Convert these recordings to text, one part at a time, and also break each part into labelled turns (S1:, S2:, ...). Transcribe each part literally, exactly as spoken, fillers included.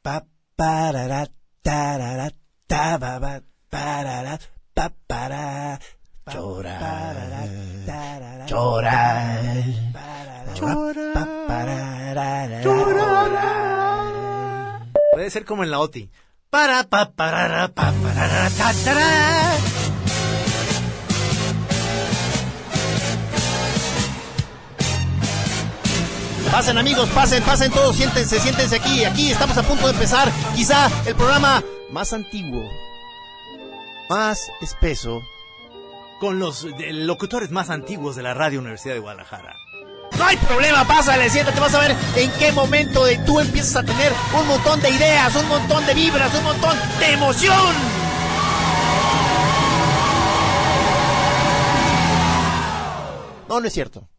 S1: pa parara tarara ta ba ba parara pa para llorar llorar llorar llorar.
S2: Puede ser como en la O T I. Para pa parara pa parara ta tarara.
S1: Pasen amigos, pasen, pasen todos, siéntense, siéntense aquí, aquí estamos a punto de empezar, quizá el programa más antiguo, más espeso,
S2: Con los de, locutores más antiguos de la Radio Universidad de Guadalajara.
S1: No hay problema, pásale, siéntate, vas a ver en qué momento de tú empiezas a tener un montón de ideas, un montón de vibras, un montón de emoción. No, no es cierto.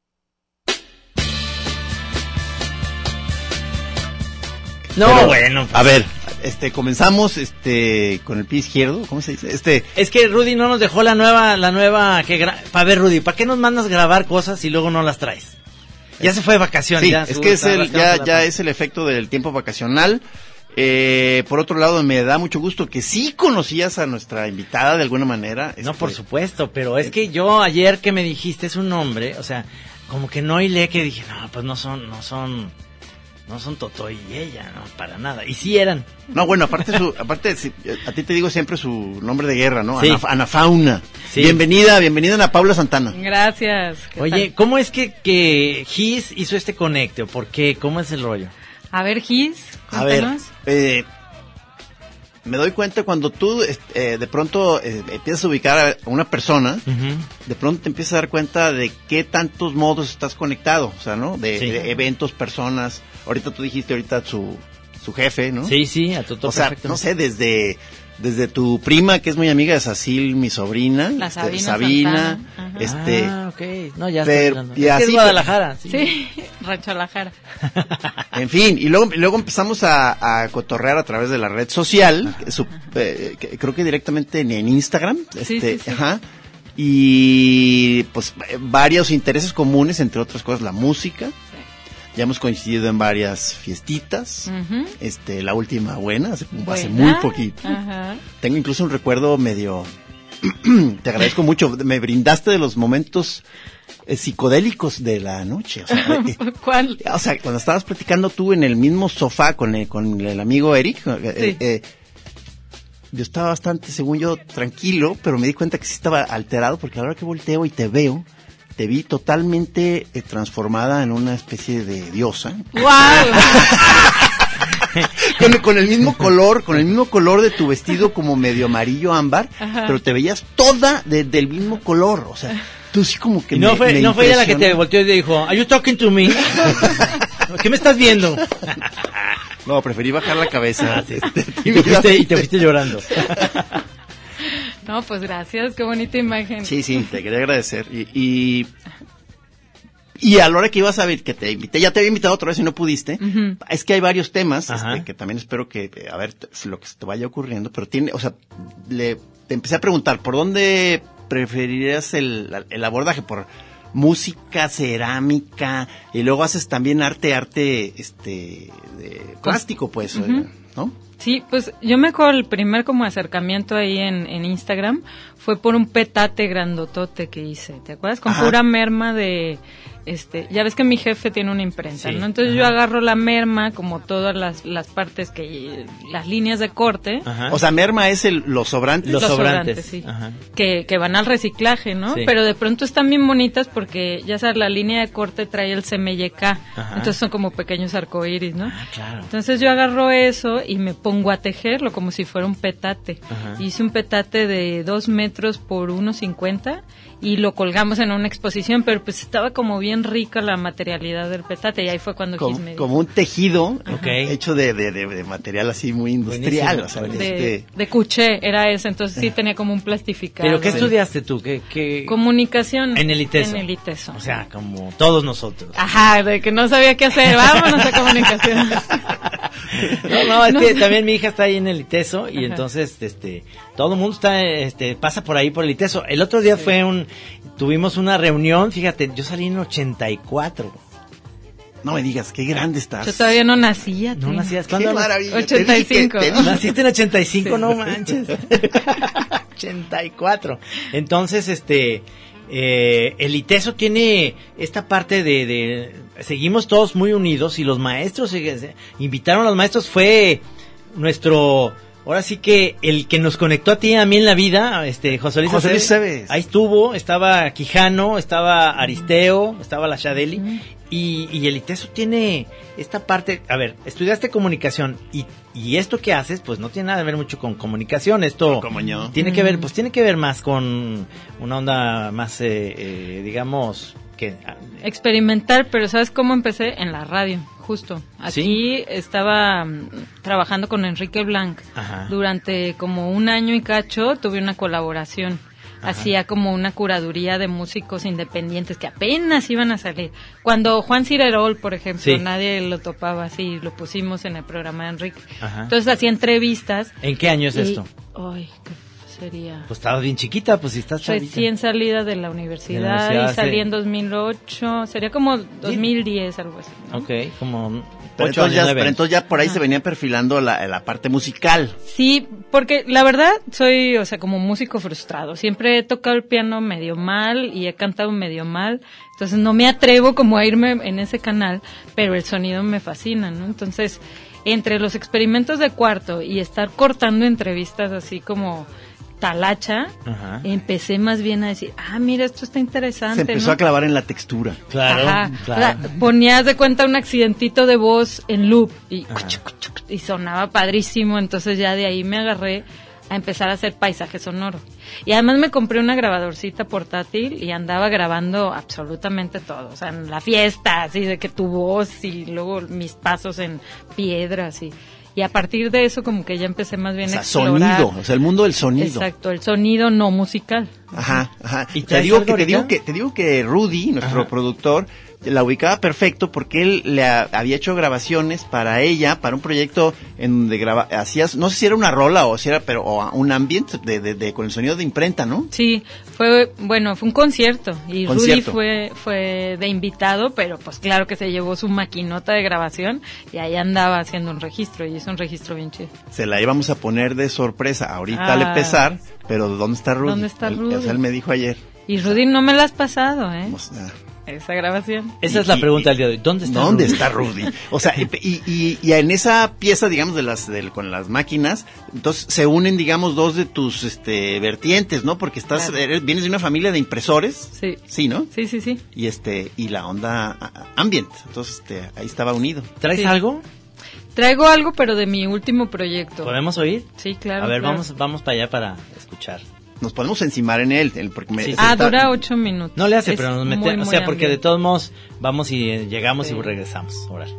S3: No,
S1: Pero,
S3: bueno.
S1: A ver, este, comenzamos, este, con el pie izquierdo, ¿cómo se dice? Este,
S3: Es que Rudy no nos dejó la nueva, la nueva que gra... para ver, Rudy, ¿para qué nos mandas grabar cosas y luego no las traes? Ya se fue de vacaciones.
S1: sí,
S3: ya,
S1: es que es el, ya, ya es el efecto del tiempo vacacional. Eh, por otro lado, me da mucho gusto que sí conocías a nuestra invitada de alguna manera.
S3: No,
S1: este,
S3: por supuesto, pero es que yo ayer que me dijiste es un nombre, o sea, como que no hilé que dije, no, pues no son, no son, no son Toto y ella, no, para nada. Y sí eran.
S1: No, bueno, aparte su, aparte sí, a ti te digo siempre su nombre de guerra, ¿no?
S3: Sí.
S1: Ana, Ana Fauna.
S3: Sí.
S1: Bienvenida, bienvenida Ana Paula Santana.
S4: Gracias. ¿Qué
S3: Oye,
S4: tal?
S3: ¿cómo es que, que Gis hizo este conecte? ¿O por qué? ¿Cómo es el rollo?
S4: A ver, Gis,
S1: A ver,
S4: cuéntanos.
S1: eh, me doy cuenta cuando tú eh, de pronto eh, empiezas a ubicar a una persona,
S3: Uh-huh.
S1: de pronto te empiezas a dar cuenta de qué tantos modos estás conectado, o sea, ¿no? De,
S3: Sí.
S1: de eventos, personas. Ahorita tú dijiste ahorita su, su jefe, ¿no?
S3: Sí, sí, a Toto
S1: O sea,
S3: perfecto.
S1: no sé, desde desde tu prima, que es muy amiga de Sacil, mi sobrina.
S4: La
S1: este,
S4: Sabina
S1: Sabina,
S4: Santana. Ajá.
S1: este...
S3: Ah, ok. No, ya
S1: pero-
S3: está hablando.
S1: y
S3: Es que
S1: así,
S3: es Guadalajara. Sí.
S4: Sí, Rancho La Jara.
S1: En fin, y luego, y luego empezamos a, a cotorrear a través de la red social, que su- eh, que creo que directamente en, en Instagram,
S4: Sí,
S1: este,
S4: sí, sí.
S1: ajá, y pues eh, varios intereses comunes, entre otras cosas la música. Ya hemos coincidido en varias fiestitas,
S4: Ujú.
S1: este, la última buena, hace, hace
S4: Buena.
S1: muy poquito.
S4: Ajá.
S1: Tengo incluso un recuerdo medio, te agradezco mucho, me brindaste de los momentos eh, psicodélicos de la noche, o sea, eh,
S4: ¿Cuál?
S1: o sea, cuando estabas platicando tú en el mismo sofá con el, con el amigo Eric, eh,
S4: Sí.
S1: eh, yo estaba bastante, según yo, tranquilo, pero me di cuenta que sí estaba alterado porque a la hora que volteo y te veo, te vi totalmente eh, transformada en una especie de diosa.
S4: ¡Wow!
S1: con, con el mismo color, con el mismo color de tu vestido como medio amarillo ámbar,
S4: Ajá.
S1: pero te veías toda de- del mismo color, o sea, tú sí como que
S3: Y no
S1: me-
S3: fue,
S1: me
S3: no fue ella la que te
S1: impresionó.
S3: volteó y te dijo, ¿Are you talking to me? ¿Qué me estás viendo?
S1: No, preferí bajar la cabeza.
S3: Ah, sí.
S1: Este,
S3: Y te fuiste, y te fuiste llorando.
S4: No, pues gracias, qué bonita imagen.
S1: Sí, sí, te quería agradecer. Y, y, y a la hora que ibas a ver, que te invité, ya te había invitado otra vez y no pudiste,
S4: Ujú.
S1: es que hay varios temas,
S3: Ajá.
S1: este, que también espero que, eh, a ver, t- lo que se te vaya ocurriendo, pero tiene, o sea, le, te empecé a preguntar, ¿por dónde preferirías el, el abordaje? ¿Por música, cerámica, y luego haces también arte, arte, este, de plástico, pues,
S4: Ujú.
S1: ¿no?
S4: Sí, pues yo me acuerdo el primer como acercamiento ahí en, en Instagram fue por un petate grandotote que hice, ¿te acuerdas? Con
S1: Ajá.
S4: pura merma de, este, ya ves que mi jefe tiene una imprenta,
S3: Sí,
S4: ¿no? Entonces
S3: ajá.
S4: yo agarro la merma, como todas las, las partes que, las líneas de corte,
S3: Ajá.
S1: O sea, merma es el, los sobrantes.
S3: Los
S4: los
S3: sobrantes.
S4: sobrantes, sí.
S3: Ajá.
S4: que, que van al reciclaje, ¿no?
S3: Sí.
S4: Pero de pronto están bien bonitas porque, ya sabes, la línea de corte trae el C M Y K,
S3: Ajá.
S4: entonces son como pequeños arcoíris, ¿no?
S3: Ah, claro.
S4: Entonces yo agarro eso y me pongo a tejerlo como si fuera un petate.
S3: Ajá.
S4: Hice un petate de dos metros por uno cincuenta y lo colgamos en una exposición, pero pues estaba como bien rica la materialidad del petate y ahí fue cuando
S1: como,
S4: Gis me
S1: como un tejido
S3: Ok.
S1: hecho de, de, de, de material así muy industrial.
S3: Buenísimo,
S1: O sea,
S3: buenísimo.
S4: de,
S1: este,
S4: de cuché era ese, entonces sí tenía como un plastificado.
S3: ¿Pero qué
S4: Sí.
S3: estudiaste tú? ¿Qué, qué...
S4: Comunicación.
S3: En el ITESO.
S4: En el ITESO.
S3: O sea, como todos nosotros.
S4: Ajá, de que no sabía qué hacer, vámonos a comunicación.
S3: No, no, es
S4: No
S3: que
S4: sé.
S3: también mi hija está ahí en el ITESO y
S4: Ajá.
S3: entonces, este, todo el mundo está, este, pasa por ahí por el ITESO. El otro día fue un, tuvimos una reunión, fíjate, yo salí en ochenta y cuatro.
S1: No me digas, qué grande estás.
S4: Yo todavía no nacía.
S3: No
S4: tío.
S3: nacías.
S1: Qué
S3: ¿Cuándo?
S1: maravilla.
S4: ochenta y cinco.
S1: Te dije, te dije.
S3: Naciste en ochenta y cinco, sí. No manches. ochenta y cuatro. Entonces, este, eh, el ITESO tiene esta parte de, de, seguimos todos muy unidos y los maestros, eh, invitaron a los maestros, fue nuestro, ahora sí que el que nos conectó a ti y a mí en la vida, este, José Luis
S1: José Luis
S3: Aceves.
S1: Aceves.
S3: Ahí estuvo, estaba Quijano, estaba Aristeo, estaba la Shadeli. Uh-huh. Y, y el ITESO tiene esta parte, a ver, estudiaste comunicación y, y esto que haces, pues no tiene nada que ver mucho con comunicación, esto
S1: ¿Cómo no?
S3: tiene que ver, pues tiene que ver más con una onda más, eh, eh, digamos, que...
S4: experimental, pero ¿sabes cómo empecé? En la radio, justo. Aquí ¿sí? Estaba um, trabajando con Enrique Blanc. Ajá. Durante como un año y cacho tuve una colaboración. Ajá. Hacía como una curaduría de músicos independientes que apenas iban a salir. Cuando Juan Cirerol, por ejemplo, sí. nadie lo topaba así, lo pusimos en el programa de Enrique. Ajá. Entonces hacía entrevistas.
S3: ¿En qué año es y, esto?
S4: Ay, ¿qué sería?
S3: Pues estabas bien chiquita, pues si estás chavita.
S4: Recién salida de la universidad, de la universidad y salí sí. en dos mil ocho, sería como dos mil diez, sí. algo así, ¿no?
S3: Ok, como...
S1: Pero entonces, ya, pero entonces ya por ahí ah. se venía perfilando la, la parte musical.
S4: Sí, porque la verdad soy, o sea, como músico frustrado. Siempre he tocado el piano medio mal y he cantado medio mal. Entonces no me atrevo como a irme en ese canal, pero el sonido me fascina, ¿no? Entonces, entre los experimentos de cuarto y estar cortando entrevistas así como... talacha, ajá. Empecé más bien a decir, ah, mira, esto está interesante.
S1: Se empezó
S4: ¿no?
S1: a clavar en la textura.
S3: Claro,
S4: ajá.
S3: claro.
S4: O sea, ponías de cuenta un accidentito de voz en loop y, y sonaba padrísimo, entonces ya de ahí me agarré a empezar a hacer paisaje sonoro. Y además me compré una grabadorcita portátil y andaba grabando absolutamente todo, o sea, en la fiesta, así de que tu voz y luego mis pasos en piedras y... Y a partir de eso como que ya empecé más bien
S1: o sea,
S4: a explorar.
S1: Sonido, o sea, el mundo del sonido.
S4: Exacto, el sonido no musical.
S1: Ajá, ajá. Y te digo que te digo que te digo que Rudy, nuestro ajá. productor, la ubicaba perfecto porque él le a, había hecho grabaciones para ella, para un proyecto en donde graba, hacías, no sé si era una rola o si era, pero o un ambiente de, de, de con el sonido de imprenta, ¿no?
S4: Sí, fue, bueno, fue un concierto y
S1: concierto.
S4: Rudy fue, fue de invitado, pero pues claro que se llevó su maquinota de grabación y ahí andaba haciendo un registro y es un registro bien chido.
S1: Se la íbamos a poner de sorpresa ahorita ah. al empezar, pero ¿dónde está Rudy?
S4: ¿Dónde está Rudy?
S1: Él, o sea, él me dijo ayer.
S4: Y Rudy no me la has pasado, ¿eh?
S1: O sea,
S4: esa grabación.
S3: Esa
S1: y,
S3: es la
S1: y,
S3: pregunta del día de hoy. ¿Dónde está
S1: ¿Dónde
S3: Rudy?
S1: está Rudy? O sea, y, y, y en esa pieza, digamos, de las de, con las máquinas, entonces se unen, digamos, dos de tus este vertientes, ¿no? Porque estás claro. eres, vienes de una familia de impresores.
S4: Sí.
S1: Sí, ¿no?
S4: Sí, sí, sí.
S1: Y este y la onda ambient. Entonces, este ahí estaba unido.
S3: ¿Traes
S4: sí.
S3: algo?
S4: Traigo algo, pero de mi último proyecto.
S3: ¿Podemos oír?
S4: Sí, claro.
S3: A ver,
S4: claro.
S3: vamos vamos para allá para escuchar.
S1: Nos podemos encimar en él, porque me,
S4: sí. Ah, está... dura ocho minutos.
S3: No le hace, es pero nos metemos, o sea, porque
S4: ambiente.
S3: De todos modos vamos y eh, llegamos sí. y regresamos. Ahora.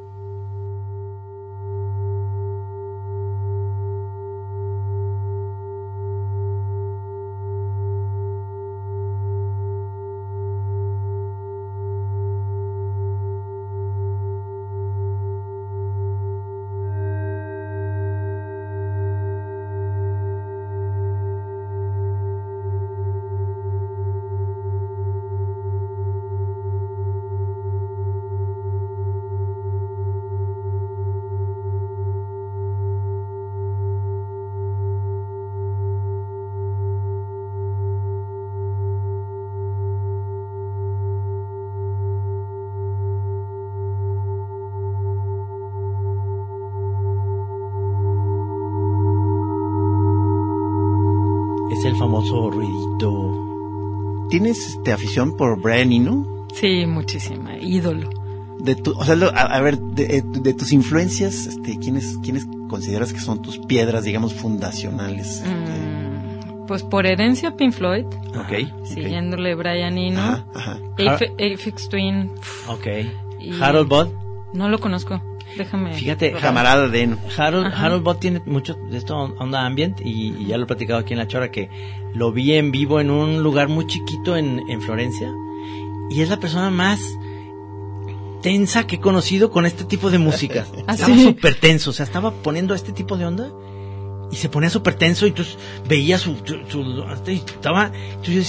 S3: El famoso ruidito.
S1: ¿Tienes este, afición por Brian Eno?
S4: Sí, muchísima, ídolo.
S1: De tu, o sea, a, a ver, de, de tus influencias, este, ¿quiénes, quiénes consideras que son tus piedras, digamos, fundacionales?
S4: Mm, este? Pues por herencia Pink Floyd.
S1: Okay.
S4: Siguiéndole okay. Brian Eno.
S1: Ajá, ajá.
S4: Aphex Twin.
S3: Ok. Harold Budd.
S4: No lo conozco. Déjame.
S3: Fíjate,
S1: camarada de Eno.
S3: Harold, Harold Budd tiene mucho de esto onda ambient y, y ya lo he platicado aquí en La Chora que lo vi en vivo en un lugar muy chiquito en, en Florencia y es la persona más tensa que he conocido con este tipo de música.
S4: ¿Ah,
S3: estaba
S4: sí?
S3: súper tenso, o sea, estaba poniendo este tipo de onda y se ponía súper tenso y entonces veía su, su, su estaba, entonces yo decía,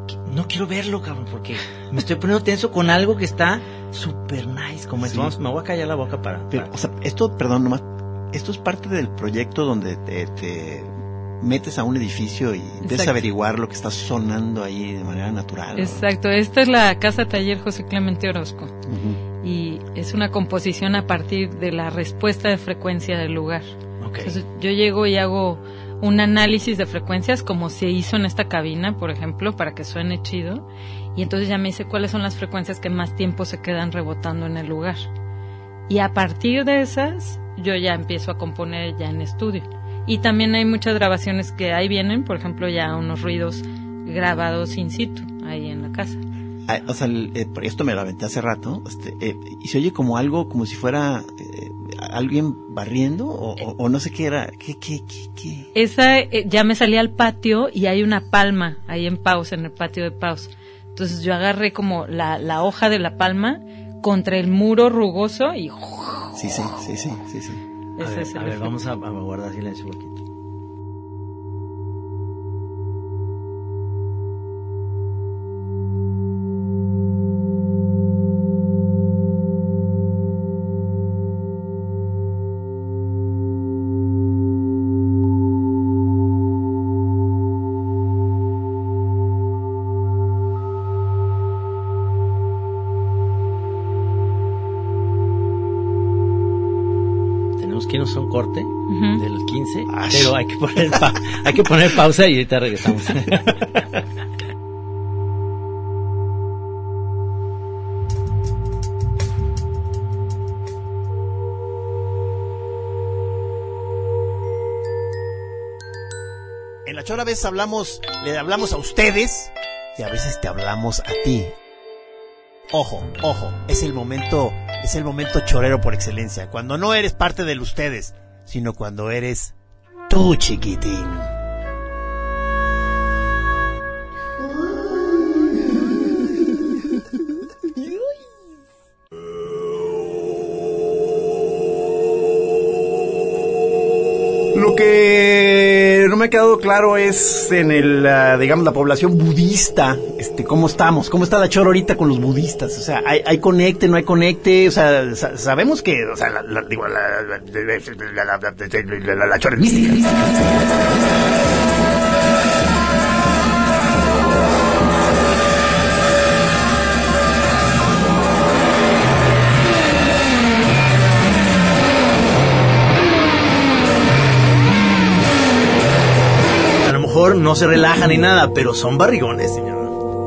S3: no quiero verlo, cabrón, porque me estoy poniendo tenso con algo que está super nice, como sí. esto. Vamos, me voy a callar la boca para, para...
S1: Pero, o sea, esto, perdón, nomás, esto es parte del proyecto donde te, te metes a un edificio y empiezas a averiguar lo que está sonando ahí de manera natural.
S4: Exacto, ¿no? Esta es la Casa Taller José Clemente Orozco. Uh-huh. Y es una composición a partir de la respuesta de frecuencia del lugar. Okay. Entonces, yo llego y hago un análisis de frecuencias como se hizo en esta cabina, por ejemplo, para que suene chido. Y entonces ya me dice cuáles son las frecuencias que más tiempo se quedan rebotando en el lugar. Y a partir de esas, yo ya empiezo a componer ya en estudio. Y también hay muchas grabaciones que ahí vienen, por ejemplo, ya unos ruidos grabados in situ, ahí en la casa.
S1: Ah, o sea, el, eh, esto me lo aventé hace rato, este, eh, y se oye como algo, como si fuera eh, alguien barriendo, o, o, o no sé qué era, ¿qué, qué, qué, qué?
S4: Esa, eh, ya me salí al patio y hay una palma ahí en Paus, en el patio de Paus. Entonces yo agarré como la, la hoja de la palma contra el muro rugoso y...
S1: Sí, sí, sí, sí, sí, sí.
S3: A ver, a ver, vamos a, a guardar silencio un poquito. Que no son corte uh-huh. del quince, Ay. pero hay que poner pa- hay que poner pausa y ahorita regresamos.
S2: En La Chora a veces hablamos, le hablamos a ustedes y a veces te hablamos a ti. Ojo, ojo, es el momento, es el momento chorero por excelencia, cuando no eres parte de ustedes, sino cuando eres tú, chiquitín.
S1: Lo que no me ha quedado claro es en el, uh, digamos, la población budista, este, cómo estamos, cómo está la Chora ahorita con los budistas, o sea, hay, hay conecte, no hay conecte, o sea, sa- sabemos que, o sea, la, la, digo, la, la, la, la, la, la, la Chora es mística.
S3: No se relajan ni nada, pero son barrigones, señor.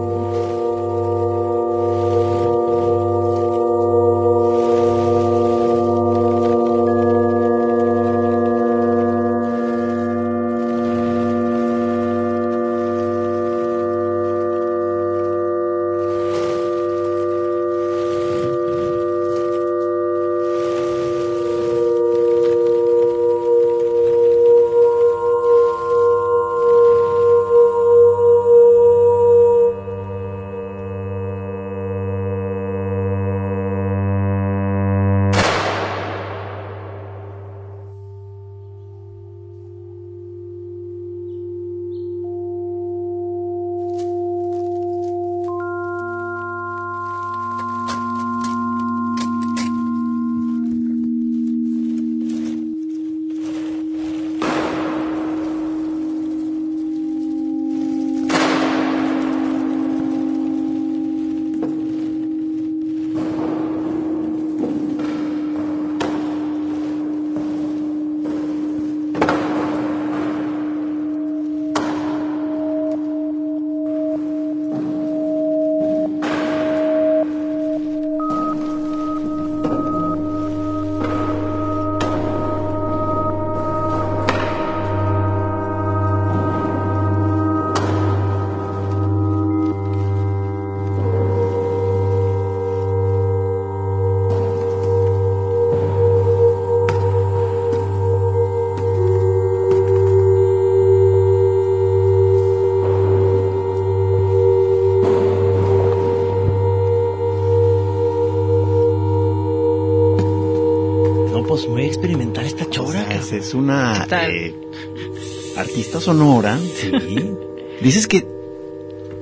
S3: Muy experimental esta Chora.
S1: O sea, es una eh, artista sonora.
S3: Sí.
S1: Dices que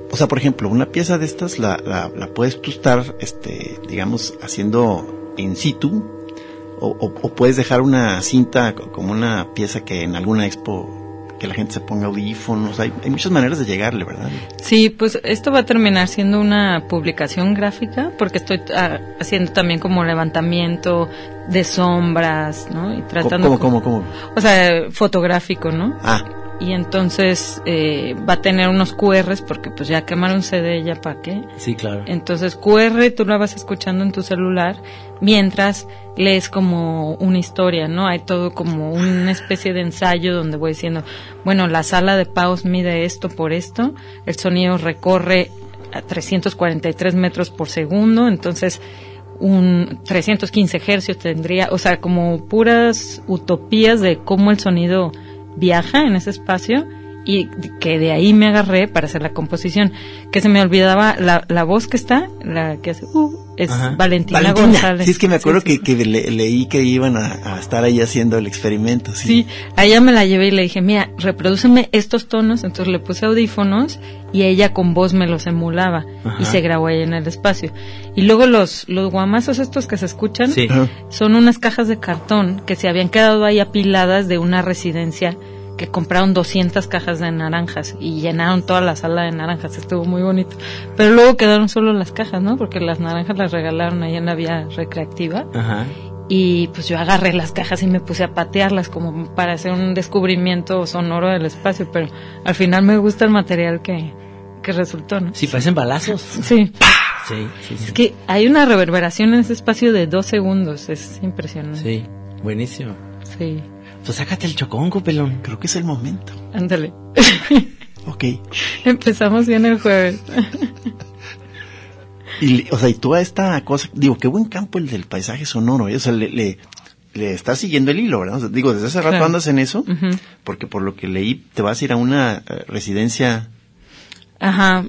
S1: o sea, por ejemplo, una pieza de estas la, la, la puedes tú estar, este, digamos, haciendo in situ, o, o, o puedes dejar una cinta como una pieza que en alguna expo, que la gente se ponga audífonos, hay, hay muchas maneras de llegarle, ¿verdad?
S4: Sí, pues esto va a terminar siendo una publicación gráfica, porque estoy ah, haciendo también como levantamiento de sombras, ¿no? Y tratando...
S1: ¿Cómo, cómo, cómo?
S4: O sea, fotográfico, ¿no?
S1: Ah.
S4: Y entonces eh, va a tener unos cu erres, porque pues ya quemaron C D, ya para qué.
S3: Sí, claro.
S4: Entonces cu erre tú la vas escuchando en tu celular mientras lees como una historia, ¿no? Hay todo como una especie de ensayo donde voy diciendo, bueno, la sala de Paus mide esto por esto, el sonido recorre a trescientos cuarenta y tres metros por segundo, entonces un trescientos quince hercios tendría, o sea, como puras utopías de cómo el sonido viaja en ese espacio, y que de ahí me agarré para hacer la composición, que se me olvidaba la, la voz que está, la que hace uh, es Ajá. Valentina, Valentina González.
S1: Sí, es que me acuerdo
S4: sí, sí.
S1: que, que le, leí que iban a, a estar ahí haciendo el experimento. Sí.
S4: sí, a ella me la llevé y le dije, mira, reprodúceme estos tonos, entonces le puse audífonos y ella con voz me los emulaba. Ajá. Y se grabó ahí en el espacio. Y luego los, los guamazos estos que se escuchan, sí. son unas cajas de cartón que se habían quedado ahí apiladas de una residencia que compraron doscientas cajas de naranjas y llenaron toda la sala de naranjas, estuvo muy bonito, pero luego quedaron solo las cajas, ¿no? Porque las naranjas las regalaron ahí en la vía recreativa. Ajá. Y pues yo agarré las cajas y me puse a patearlas como para hacer un descubrimiento sonoro del espacio, pero al final me gusta el material que, que resultó, ¿no?
S3: Sí, parecen balazos.
S4: Sí.
S3: Sí, sí, sí.
S4: Es que hay una reverberación en ese espacio de dos segundos, es impresionante.
S3: Sí, buenísimo.
S4: Sí.
S3: Pues sácate el choconco, pelón.
S1: Creo que es el momento.
S4: Ándale.
S1: Ok.
S4: Empezamos bien el jueves.
S1: Y, o sea, y toda esta cosa, digo, qué buen campo el del paisaje sonoro, ¿eh? O sea, le, le, le estás siguiendo el hilo, ¿verdad? O sea, digo, desde hace rato claro. andas en eso, uh-huh. porque por lo que leí, te vas a ir a una uh, residencia.
S4: Ajá,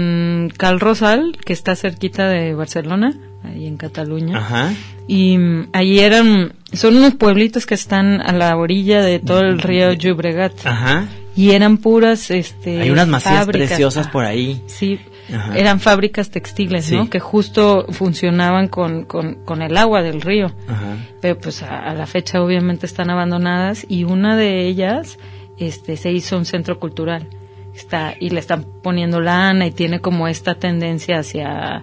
S4: en Cal Rosal, que está cerquita de Barcelona, ahí en Cataluña. Ajá. Y um, allí eran, son unos pueblitos que están a la orilla de todo el río Llobregat. Ajá. Y eran puras, este,
S3: hay unas masías preciosas por ahí.
S4: Sí. Ajá. Eran fábricas textiles, sí. ¿no? Que justo funcionaban con, con, con el agua del río. Ajá. Pero pues a, a la fecha obviamente están abandonadas y una de ellas, este, se hizo un centro cultural. Está, y le están poniendo lana y tiene como esta tendencia hacia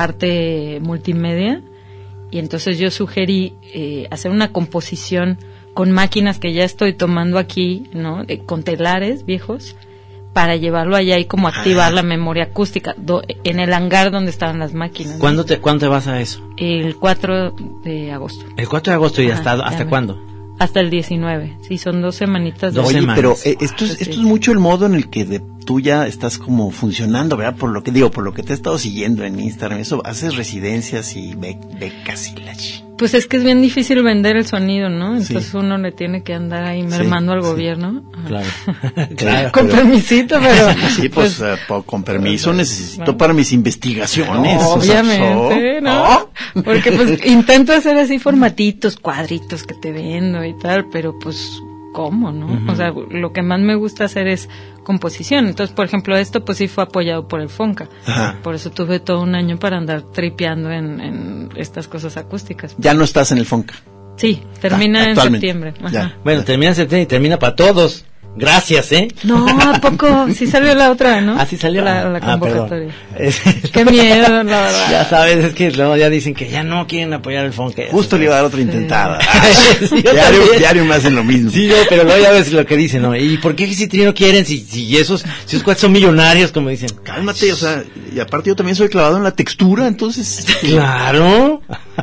S4: arte multimedia. Y entonces yo sugerí eh, hacer una composición con máquinas que ya estoy tomando aquí, ¿no? De, con telares viejos, para llevarlo allá y como activar ah. la memoria acústica do, en el hangar donde estaban las máquinas.
S3: ¿Cuándo, ¿no? te, ¿Cuándo te vas a eso?
S4: El cuatro de agosto.
S3: ¿El cuatro de agosto y Ajá, hasta, hasta cuándo?
S4: Hasta el diecinueve, sí, son dos semanitas.
S1: Dos Oye, semanas. Pero eh, esto, es, esto es mucho el modo en el que de, tú ya estás como funcionando, ¿verdad? Por lo que digo, por lo que te he estado siguiendo en Instagram, eso, haces residencias y be, becas y la ch...
S4: Pues es que es bien difícil vender el sonido, ¿no? Entonces sí. uno le tiene que andar ahí mermando sí, al gobierno.
S3: Sí. Claro. claro.
S4: Con pero... permisito, pero...
S1: Sí, pues, pues uh, con permiso necesito no. para mis investigaciones.
S4: No, obviamente, ¿no? ¿Oh? Porque pues intento hacer así formatitos, cuadritos que te vendo y tal, pero pues... ¿Cómo, no? Uh-huh. O sea, lo que más me gusta hacer es composición. Entonces, por ejemplo, esto pues sí fue apoyado por el Fonca. Ajá. Por eso tuve todo un año para andar tripeando en, en estas cosas acústicas.
S1: ¿Ya no estás en el Fonca?
S4: Sí, termina ah, en septiembre. Ajá.
S3: Bueno, termina en septiembre y termina para todos. Gracias, ¿eh?
S4: No, ¿a poco? Sí salió la otra, ¿no?
S3: Ah, sí salió
S4: la, la convocatoria.
S3: Ah,
S4: Qué miedo, la verdad.
S3: Ya sabes, es que luego ya dicen que ya no quieren apoyar el Fonca.
S1: Justo le iba a dar otra sí. intentada. sí, diario, diario me hacen lo mismo.
S3: Sí, no, pero luego ya ves lo que dicen, ¿no? ¿Y por qué si no quieren? Si, si esos, si esos cuates son millonarios, como dicen.
S1: Cálmate, o sea, y aparte yo también soy clavado en la textura, entonces.
S3: Claro.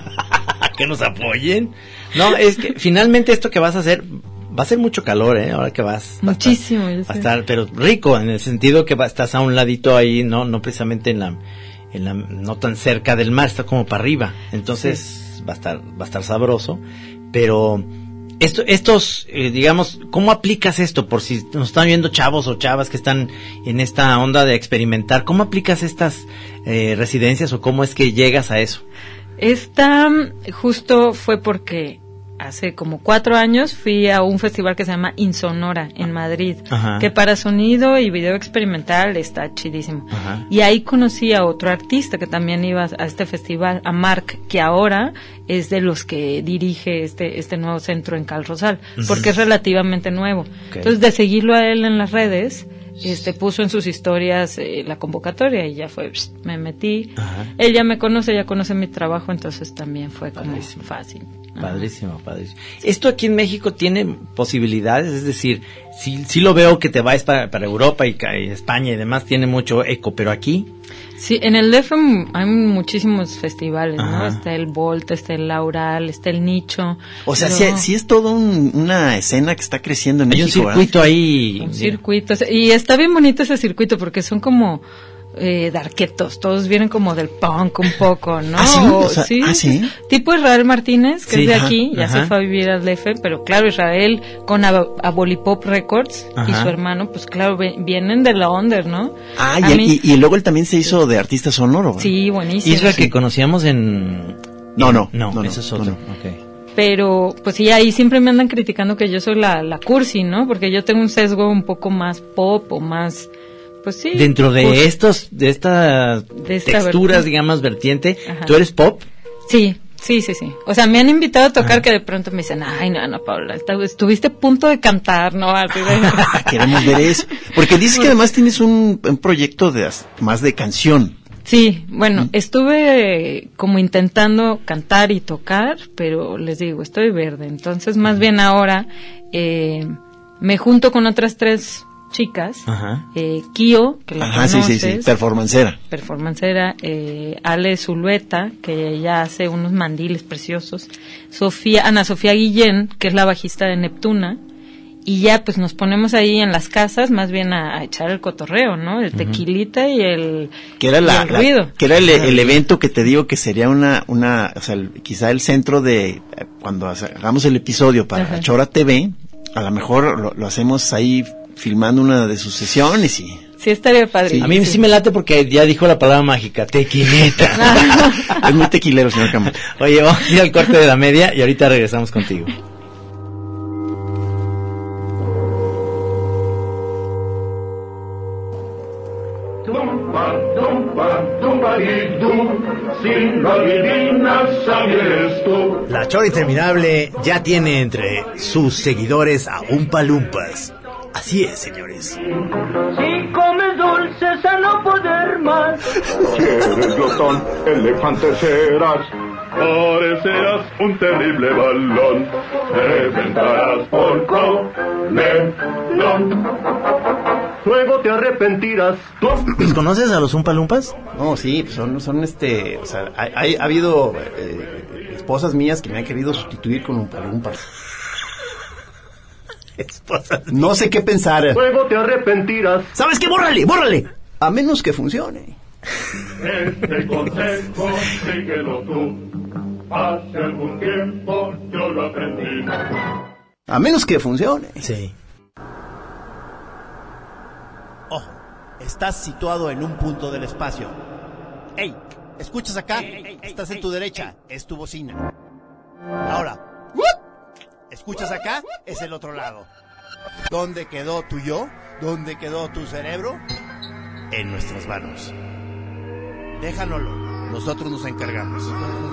S3: Que nos apoyen. No, es que finalmente esto que vas a hacer... Va a ser mucho calor, ¿eh? Ahora que vas.
S4: Muchísimo.
S3: Va a estar, va a estar pero rico, en el sentido que va, estás a un ladito ahí, no no precisamente en la, en la, no tan cerca del mar, está como para arriba. Entonces sí. va a estar, va a estar sabroso. Pero esto, estos, eh, digamos, ¿cómo aplicas esto? Por si nos están viendo chavos o chavas que están en esta onda de experimentar, ¿cómo aplicas estas eh, residencias o cómo es que llegas a eso?
S4: Esta justo fue porque hace como cuatro años fui a un festival que se llama Insonora en Madrid,
S3: Ajá.
S4: que para sonido y video experimental está chidísimo.
S3: Ajá.
S4: Y ahí conocí a otro artista que también iba a este festival, a Marc, que ahora es de los que dirige este este nuevo centro en Cal Rosal, uh-huh. porque es relativamente nuevo. Okay. Entonces, de seguirlo a él en las redes, este puso en sus historias eh, la convocatoria y ya fue, pss, me metí. Ajá. Él ya me conoce, ya conoce mi trabajo, entonces también fue como padrísimo. Fácil.
S3: Padrísimo, padrísimo. ¿Esto aquí en México tiene posibilidades? Es decir, sí, sí lo veo que te vas para, para Europa y, y España y demás, tiene mucho eco, pero aquí...
S4: Sí, en el D F hay muchísimos festivales, Ajá. ¿no? Está el Volt, está el Laural, está el Nicho.
S1: O sea, sí, sí es toda un, una escena que está creciendo en
S3: hay
S1: México.
S3: Hay un circuito, ¿verdad? Ahí.
S4: Un circuito. Y está bien bonito ese circuito porque son como... Eh, darquetos, todos vienen como del punk un poco, ¿no?
S1: ¿Ah, sí?
S4: O,
S1: o sea,
S4: sí,
S1: ¿ah, sí?
S4: Tipo Israel Martínez, que
S3: sí,
S4: es de
S3: ajá,
S4: aquí, ya
S3: ajá.
S4: se fue a vivir al D F, pero claro, Israel con Abolipop Records ajá. y su hermano, pues claro, vienen de la under, ¿no?
S1: Ah, y, mí, y, y luego él también se hizo de artista sonoro, ¿verdad?
S4: Sí, buenísimo.
S3: Israel
S4: sí.
S3: que conocíamos en...
S1: No, no,
S3: no,
S1: no, no
S3: eso es otro,
S1: no, no.
S3: Okay.
S4: Pero, pues sí, ahí siempre me andan criticando que yo soy la, la cursi, ¿no? Porque yo tengo un sesgo un poco más pop o más... Pues sí.
S3: Dentro de pues, estos, de estas
S4: de esta
S3: texturas,
S4: vertiente.
S3: digamos, vertiente,
S4: Ajá.
S3: ¿tú eres pop?
S4: Sí, sí, sí, sí. O sea, me han invitado a tocar Ajá. que de pronto me dicen, ay, no, no, Paula, estuviste a punto de cantar, ¿no? Así de...
S1: Queremos ver eso. Porque dices que además tienes un, un proyecto de más de canción.
S4: Sí, bueno, estuve como intentando cantar y tocar, pero les digo, estoy verde. Entonces, más bien ahora, eh, me junto con otras tres chicas, Ajá. Eh, Kio, que la
S1: Ajá,
S4: conoces,
S1: sí, sí, sí, performancera,
S4: performancera, eh, Ale Zulueta, que ella hace unos mandiles preciosos, Sofía, Ana Sofía Guillén, que es la bajista de Neptuna, y ya pues nos ponemos ahí en las casas, más bien a, a echar el cotorreo, ¿no? El tequilita uh-huh. y el,
S1: que era
S4: y
S1: la,
S4: el ruido.
S1: La, que era el, el evento que te digo que sería una, una, o sea, el, quizá el centro de, cuando hagamos el episodio para Ajá. Chora T V, a lo mejor lo, lo hacemos ahí filmando una de sus sesiones y...
S4: Sí, estaría padre.
S3: Sí, a mí sí. sí me late porque ya dijo la palabra mágica, tequileta.
S1: Es muy tequilero, señor Campos.
S3: Oye, vamos a ir al corte de la media y ahorita regresamos contigo.
S5: Dumpa, dumpa, dumpa y dum, sin lo adivinas, sabes tú.
S2: La Chora Interminable ya tiene entre sus seguidores a Oompa Loompas. Así es, señores.
S6: Si comes dulces a no poder más.
S5: Si eres glotón, elefante serás. Parecerás un terrible balón. Reventarás por comelón. Luego te arrepentirás.
S2: ¿Los conoces a los Oompa Loompas?
S1: No, sí, pues son, son este, o sea, hay, hay, ha habido eh, esposas mías que me han querido sustituir con Oompa Loompas. Esposas. No sé qué pensar.
S5: Luego te arrepentirás.
S1: ¿Sabes qué? ¡Bórrale, bórrale! A menos que funcione.
S5: Este consejo, síguelo tú. Hace algún tiempo yo lo aprendí.
S1: A menos que funcione.
S2: Sí. Ojo, estás situado en un punto del espacio. ¡Ey! ¿Escuchas acá? Ey, ey, estás ey, en tu ey, derecha, ey. Es tu bocina. Ahora, ¿escuchas acá? Es el otro lado. ¿Dónde quedó tu yo? ¿Dónde quedó tu cerebro? En nuestras manos. Déjanoslo, nosotros nos encargamos.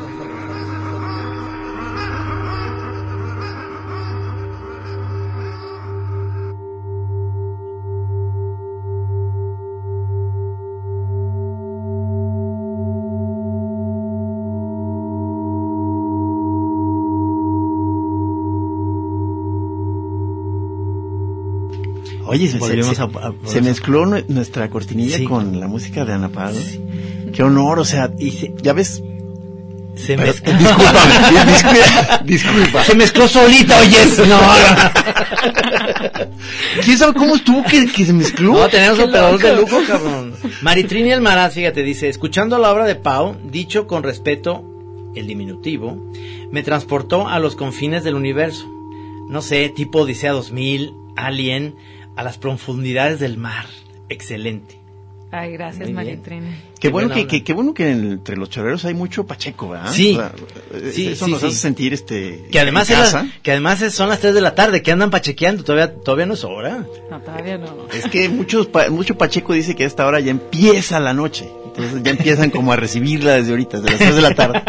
S1: Oye, se, se, se, a, a, se mezcló nuestra cortinilla sí. con la música de Ana Pablo. Sí. Qué honor, o sea, y se, ya ves.
S3: Se mezcló.
S1: Discúlpame, disculpa, disculpa.
S3: Se mezcló solita, oye. No.
S1: ¿Quién sabe cómo estuvo que, que se mezcló?
S3: No, tenemos un operador de lujo, cabrón. Maritrini Almaraz, fíjate, dice, escuchando la obra de Pau, dicho con respeto, el diminutivo, me transportó a los confines del universo. No sé, tipo Odisea dos mil, Alien, a las profundidades del mar. Excelente.
S4: Ay, gracias, Maritrina.
S1: Qué bueno que, que, qué bueno que entre los choreros hay mucho pacheco, ¿verdad?
S3: Sí.
S1: O sea,
S3: sí
S1: eso
S3: sí,
S1: nos
S3: sí.
S1: hace sentir este
S3: que además
S1: en
S3: es
S1: casa.
S3: la, que además es, son las tres de la tarde, que andan pachequeando, todavía todavía no es hora.
S4: No, todavía no.
S1: Es que muchos pa- mucho pacheco dice que a esta hora ya empieza la noche. Entonces ya empiezan como a recibirla desde ahorita, desde las tres de la tarde.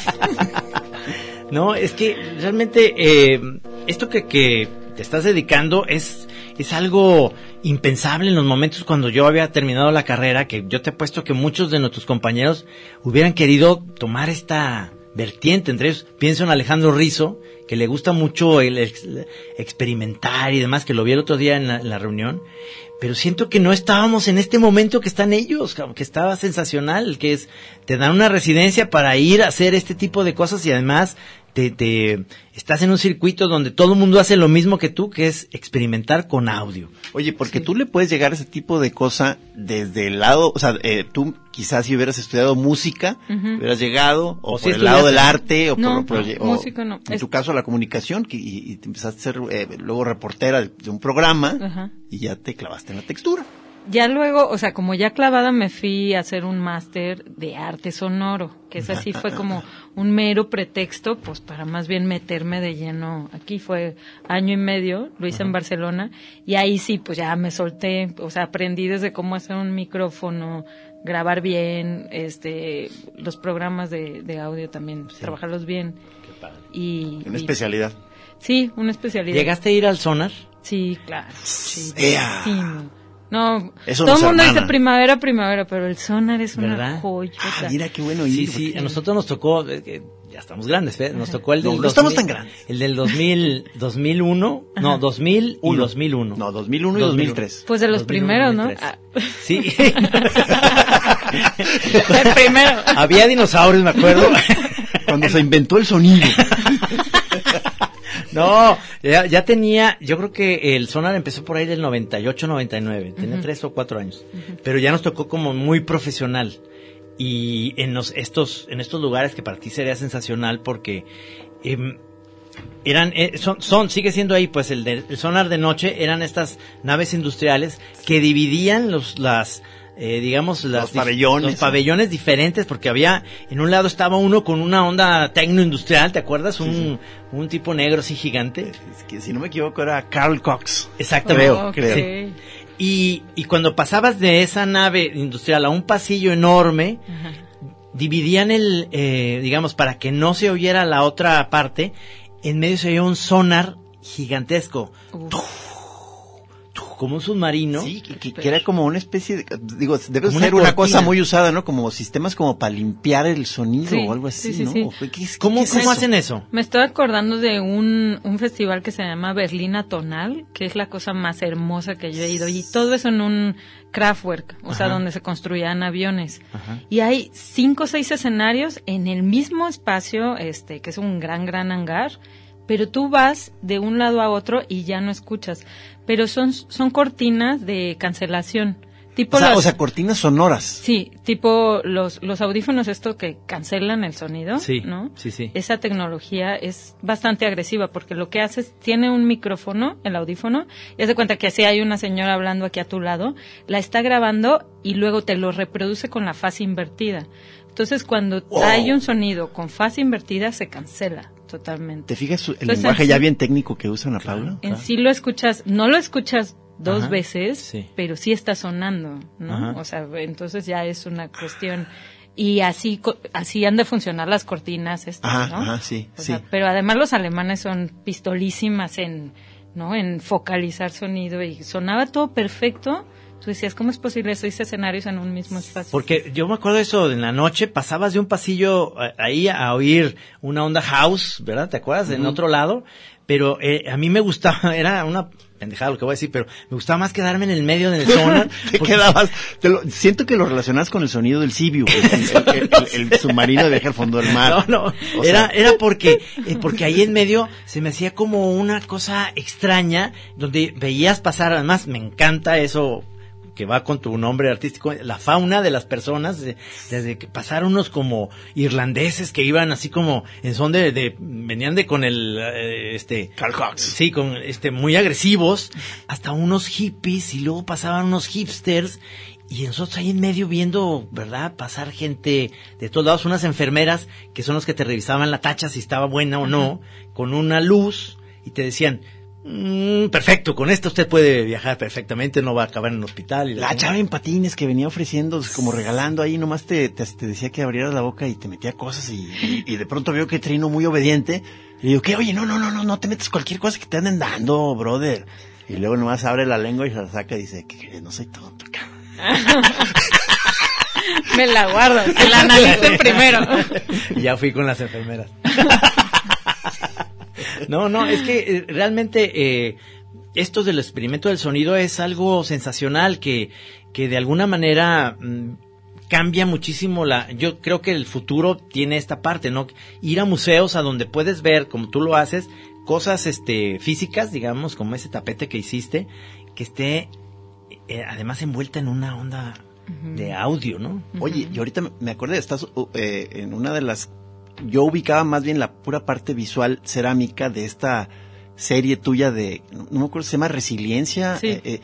S3: No, es que realmente eh, esto que, que te estás dedicando es, es algo impensable en los momentos cuando yo había terminado la carrera, que yo te apuesto que muchos de nuestros compañeros hubieran querido tomar esta vertiente. Entre ellos pienso en Alejandro Rizzo, que le gusta mucho el ex, experimentar y demás, que lo vi el otro día en la, en la reunión. Pero siento que no estábamos en este momento que están ellos, que estaba sensacional, que es, te dan una residencia para ir a hacer este tipo de cosas y además te, te estás en un circuito donde todo el mundo hace lo mismo que tú, que es experimentar con audio.
S1: Oye, porque sí. Tú le puedes llegar a ese tipo de cosa desde el lado, o sea, eh, tú quizás si hubieras estudiado música, uh-huh. hubieras llegado, o, o por si el lado del arte, o
S4: no,
S1: por,
S4: no,
S1: o,
S4: música no.
S1: En
S4: es...
S1: tu caso la comunicación, que, y, y te empezaste a ser eh, luego reportera de, de un programa, uh-huh. y ya te clavaste en la textura.
S4: Ya luego, o sea, como ya clavada me fui a hacer un máster de arte sonoro, que es así, fue como un mero pretexto, pues para más bien meterme de lleno. Aquí fue año y medio, lo hice uh-huh. en Barcelona, y ahí sí, pues ya me solté, o sea, aprendí desde cómo hacer un micrófono, grabar bien, este, los programas de, de audio también, sí. trabajarlos bien.
S3: Qué padre.
S4: Y,
S1: una
S4: y,
S1: especialidad.
S4: Sí, una especialidad.
S3: ¿Llegaste a ir al Sonar?
S4: Sí, claro. Sí,
S1: ¡Ea!
S4: sí, No,
S1: Eso
S4: todo el mundo
S1: hermana.
S4: dice primavera, primavera, pero el Sonar es una
S3: ¿verdad?
S4: joyota.
S1: Ah, mira qué bueno.
S3: Sí,
S1: ir,
S3: sí,
S1: porque...
S3: a nosotros nos tocó, eh, ya estamos grandes, ¿eh? Nos tocó el del
S1: no, no
S3: dos mil,
S1: estamos tan grandes.
S3: El del dos mil, dos mil uno, Ajá. no, dos mil y dos mil uno.
S1: No, dos mil uno y dos mil tres.
S4: Pues de los
S3: dos mil uno,
S4: primeros,
S3: dos mil tres.
S4: ¿no?
S3: Sí.
S4: El primero.
S3: Había dinosaurios, me acuerdo.
S1: Cuando se inventó el sonido.
S3: No, ya, ya tenía, yo creo que el Sonar empezó por ahí del noventa y ocho, noventa y nueve, tenía uh-huh. tres o cuatro años, uh-huh. pero ya nos tocó como muy profesional y en los, estos, en estos lugares que para ti sería sensacional porque eh, eran, eh, son, son, sigue siendo ahí pues el, de, el Sonar de noche, eran estas naves industriales que dividían los, las, Eh, digamos las
S1: los pabellones,
S3: los pabellones diferentes porque había en un lado estaba uno con una onda tecnoindustrial, ¿te acuerdas? Sí, un sí. un tipo negro así gigante.
S1: Es que si no me equivoco era Carl Cox.
S3: Exactamente.
S1: Creo,
S4: okay.
S1: creo.
S3: Sí. Y y cuando pasabas de esa nave industrial a un pasillo enorme, uh-huh. dividían el eh, digamos para que no se oyera la otra parte, en medio se oía un sonar gigantesco. Uh. Como un submarino.
S1: Sí, que, que era como una especie de, digo, debe ser una, una cosa muy usada, ¿no? Como sistemas como para limpiar el sonido
S4: sí,
S1: o algo así,
S4: sí, sí,
S1: ¿no?
S4: sí.
S1: ¿Qué, qué,
S3: ¿Cómo,
S1: qué es
S3: ¿cómo
S1: eso?
S3: hacen eso?
S4: Me estoy acordando de un, un festival que se llama Berlina Tonal, que es la cosa más hermosa que yo he ido, y todo eso en un Kraftwerk, o Ajá. sea, donde se construían aviones. Ajá. Y hay cinco o seis escenarios en el mismo espacio, este, que es un gran, gran hangar, pero tú vas de un lado a otro y ya no escuchas. Pero son son cortinas de cancelación. Tipo
S1: o, sea,
S4: las,
S1: o sea, cortinas sonoras.
S4: Sí, tipo los los audífonos estos que cancelan el sonido,
S3: sí,
S4: ¿no?
S3: Sí, sí.
S4: Esa tecnología es bastante agresiva porque lo que hace es, tiene un micrófono, el audífono, y haz de cuenta que así hay una señora hablando aquí a tu lado, la está grabando y luego te lo reproduce con la fase invertida. Entonces, cuando oh. hay un sonido con fase invertida, se cancela totalmente.
S1: ¿Te fijas el
S4: Entonces,
S1: lenguaje
S4: sí,
S1: ya bien técnico que usan a Paula?
S4: En claro. sí lo escuchas, no lo escuchas dos
S3: Ajá,
S4: veces,
S3: sí.
S4: pero sí está sonando, ¿no? Ajá. O sea, entonces ya es una cuestión. Y así así han de funcionar las cortinas estas,
S1: ajá,
S4: ¿no?
S1: Ajá, sí,
S4: o
S1: sí.
S4: sea, pero además los alemanes son pistolísimas en, ¿no? En focalizar sonido y sonaba todo perfecto. Tú decías, ¿cómo es posible seis escenarios en un mismo espacio?
S3: Porque yo me acuerdo de eso, en la noche pasabas de un pasillo ahí a oír una onda house, ¿verdad? ¿Te acuerdas? Uh-huh. En otro lado, pero eh, a mí me gustaba, era una pendejada lo que voy a decir, pero me gustaba más quedarme en el medio del Sonar.
S1: Te porque... quedabas, te lo, siento que lo relacionas con el sonido del Sibiu, el, el, el, el submarino de viaje al fondo del mar.
S3: No, no, o era, sea... era porque, eh, porque ahí en medio se me hacía como una cosa extraña, donde veías pasar, además me encanta eso, que va con tu nombre artístico, la fauna de las personas, de, desde que pasaron unos como irlandeses que iban así como en son de, de venían de con el eh, este
S1: Carl Cox.
S3: Sí, con este muy agresivos, hasta unos hippies y luego pasaban unos hipsters Y nosotros ahí en medio viendo, ¿verdad? Pasar gente de todos lados, unas enfermeras que son los que te revisaban la tacha si estaba buena o no, con una luz, y te decían, mm, perfecto, con esto usted puede viajar perfectamente, no va a acabar en el hospital. Y
S1: la la chava en patines que venía ofreciendo, como regalando ahí, nomás te, te, te decía que abrieras la boca y te metía cosas, y, y, y de pronto veo que Trino muy obediente, y le digo, ¿qué? Oye, no, no, no, no, no te metes cualquier cosa que te anden dando, brother. Y luego nomás abre la lengua y se la saca y dice, que no soy tonto, cabrón.
S4: Me la guardo, que la analicen primero.
S3: Ya fui con las enfermeras. No, no, es que eh, realmente eh, esto del experimento del sonido es algo sensacional que, que de alguna manera mmm, cambia muchísimo la... Yo creo que el futuro tiene esta parte, ¿no? Ir a museos a donde puedes ver, como tú lo haces, cosas este físicas, digamos, como ese tapete que hiciste, que esté eh, además envuelta en una onda uh-huh. de audio, ¿no?
S1: Oye, y ahorita me acordé, estás eh, en una de las... Yo ubicaba más bien la pura parte visual cerámica de esta serie tuya de... No me acuerdo, se llama Resiliencia.
S4: Sí.
S1: Eh, eh,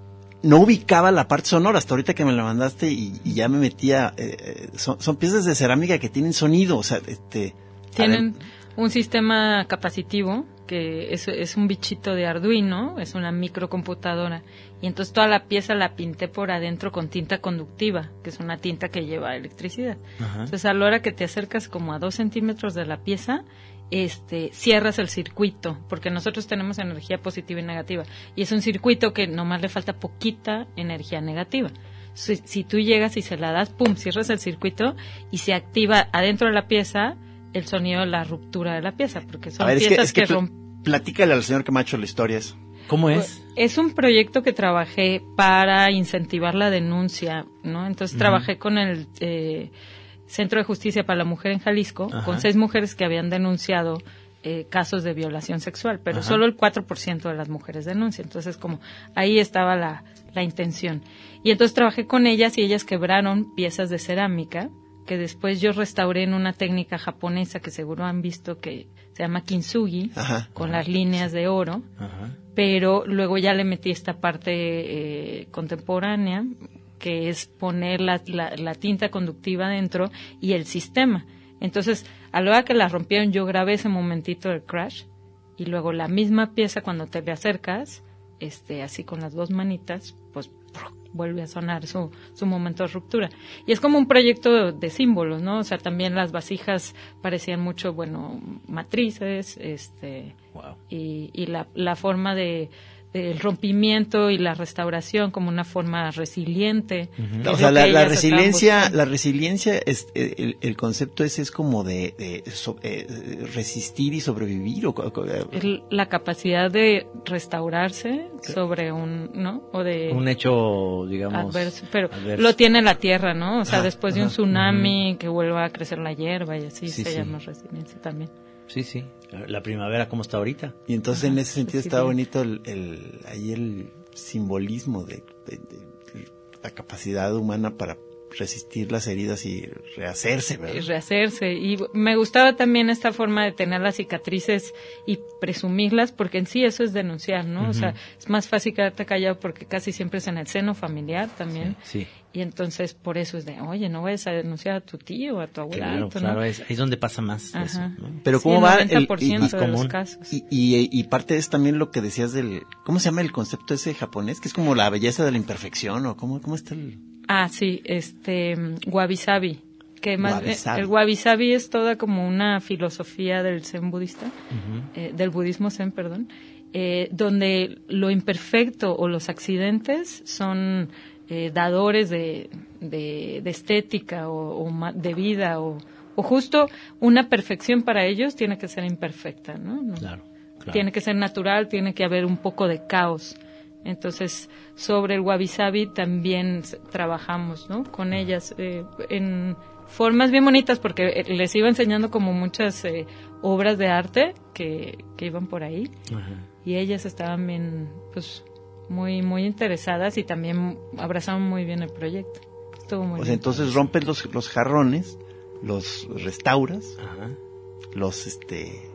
S1: no ubicaba la parte sonora hasta ahorita que me la mandaste y, y ya me metía... Eh, son, son piezas de cerámica que tienen sonido, o sea, este...
S4: Tienen un sistema capacitivo que es, es un bichito de Arduino, es una microcomputadora, y entonces toda la pieza la pinté por adentro con tinta conductiva, que es una tinta que lleva electricidad. Ajá. Entonces a la hora que te acercas como a dos centímetros de la pieza, este, cierras el circuito, porque nosotros tenemos energía positiva y negativa, y es un circuito que nomás le falta poquita energía negativa. Si, si tú llegas y se la das, pum, cierras el circuito y se activa adentro de la pieza el sonido de la ruptura de la pieza, porque son
S1: ver,
S4: piezas
S1: es que, es
S4: que,
S1: que
S4: rompen.
S1: Platícale al señor Camacho la historia eso.
S3: ¿Cómo es?
S4: Es un proyecto que trabajé para incentivar la denuncia, ¿no? Entonces uh-huh. trabajé con el eh, Centro de Justicia para la Mujer en Jalisco, uh-huh. con seis mujeres que habían denunciado eh, casos de violación sexual, pero uh-huh. solo el cuatro por ciento de las mujeres denuncian. Entonces, como ahí estaba la, la intención. Y entonces trabajé con ellas y ellas quebraron piezas de cerámica que después yo restauré en una técnica japonesa que seguro han visto, que se llama kintsugi, ajá, con ajá, las líneas de oro, ajá, pero luego ya le metí esta parte eh, contemporánea, que es poner la, la, la tinta conductiva dentro y el sistema. Entonces, a la hora que la rompieron, yo grabé ese momentito del crash, y luego la misma pieza cuando te le acercas, este, así con las dos manitas, pues vuelve a sonar su, su momento de ruptura. Y es como un proyecto de, de símbolos, ¿no? O sea, también las vasijas parecían mucho, bueno, matrices, este, wow. y, y la, la forma de, del rompimiento y la restauración como una forma resiliente.
S1: Uh-huh. O sea, la, la resiliencia, la resiliencia es, el, el concepto ese es como de, de so, eh, resistir y sobrevivir. O,
S4: el, la capacidad de restaurarse sobre un, ¿no? O de
S3: un hecho, digamos,
S4: adverso, pero
S3: adverso.
S4: Lo tiene la tierra, ¿no? O sea,
S1: ah,
S4: después de un tsunami uh-huh. que vuelva a crecer la hierba y así sí, se sí. llama resiliencia también.
S3: Sí, sí. La primavera, ¿cómo está ahorita?
S1: Y entonces Ajá, en ese sentido está bonito el, el, ahí el simbolismo de, de, de la capacidad humana para resistir las heridas y rehacerse, ¿verdad?
S4: Y rehacerse. Y me gustaba también esta forma de tener las cicatrices y presumirlas, porque en sí eso es denunciar, ¿no? Uh-huh. O sea, es más fácil quedarte callado porque casi siempre es en el seno familiar también.
S3: Sí, sí.
S4: Y entonces por eso es de, oye, no vayas a denunciar a tu tío o a tu abuelito,
S3: Claro,
S4: ¿no?
S3: claro, es, ahí es donde pasa más Ajá. eso, ¿no?
S1: Pero ¿cómo
S4: sí,
S1: va
S4: el noventa por ciento el, y, de los casos.
S1: Y, y, y parte es también lo que decías del, ¿cómo se llama el concepto ese japonés? Que es como la belleza de la imperfección, ¿o cómo, cómo está el...?
S4: Ah, sí, este, wabi-sabi. Que más wabi-sabi. El wabi-sabi es toda como una filosofía del zen budista, uh-huh. eh, del budismo zen, perdón, eh, donde lo imperfecto o los accidentes son eh, dadores de, de, de estética o, o de vida o, o justo una perfección para ellos tiene que ser imperfecta, ¿no? no
S3: claro, claro.
S4: Tiene que ser natural, tiene que haber un poco de caos. Entonces, sobre el wabi-sabi también trabajamos, ¿no? Con ellas eh, en formas bien bonitas, porque les iba enseñando como muchas eh, obras de arte que, que iban por ahí. Ajá. Y ellas estaban bien, pues, muy muy interesadas y también abrazaron muy bien el proyecto. Estuvo muy
S1: o sea,
S4: bien.
S1: entonces rompes los, los jarrones, los restauras,
S3: Ajá.
S1: los, este...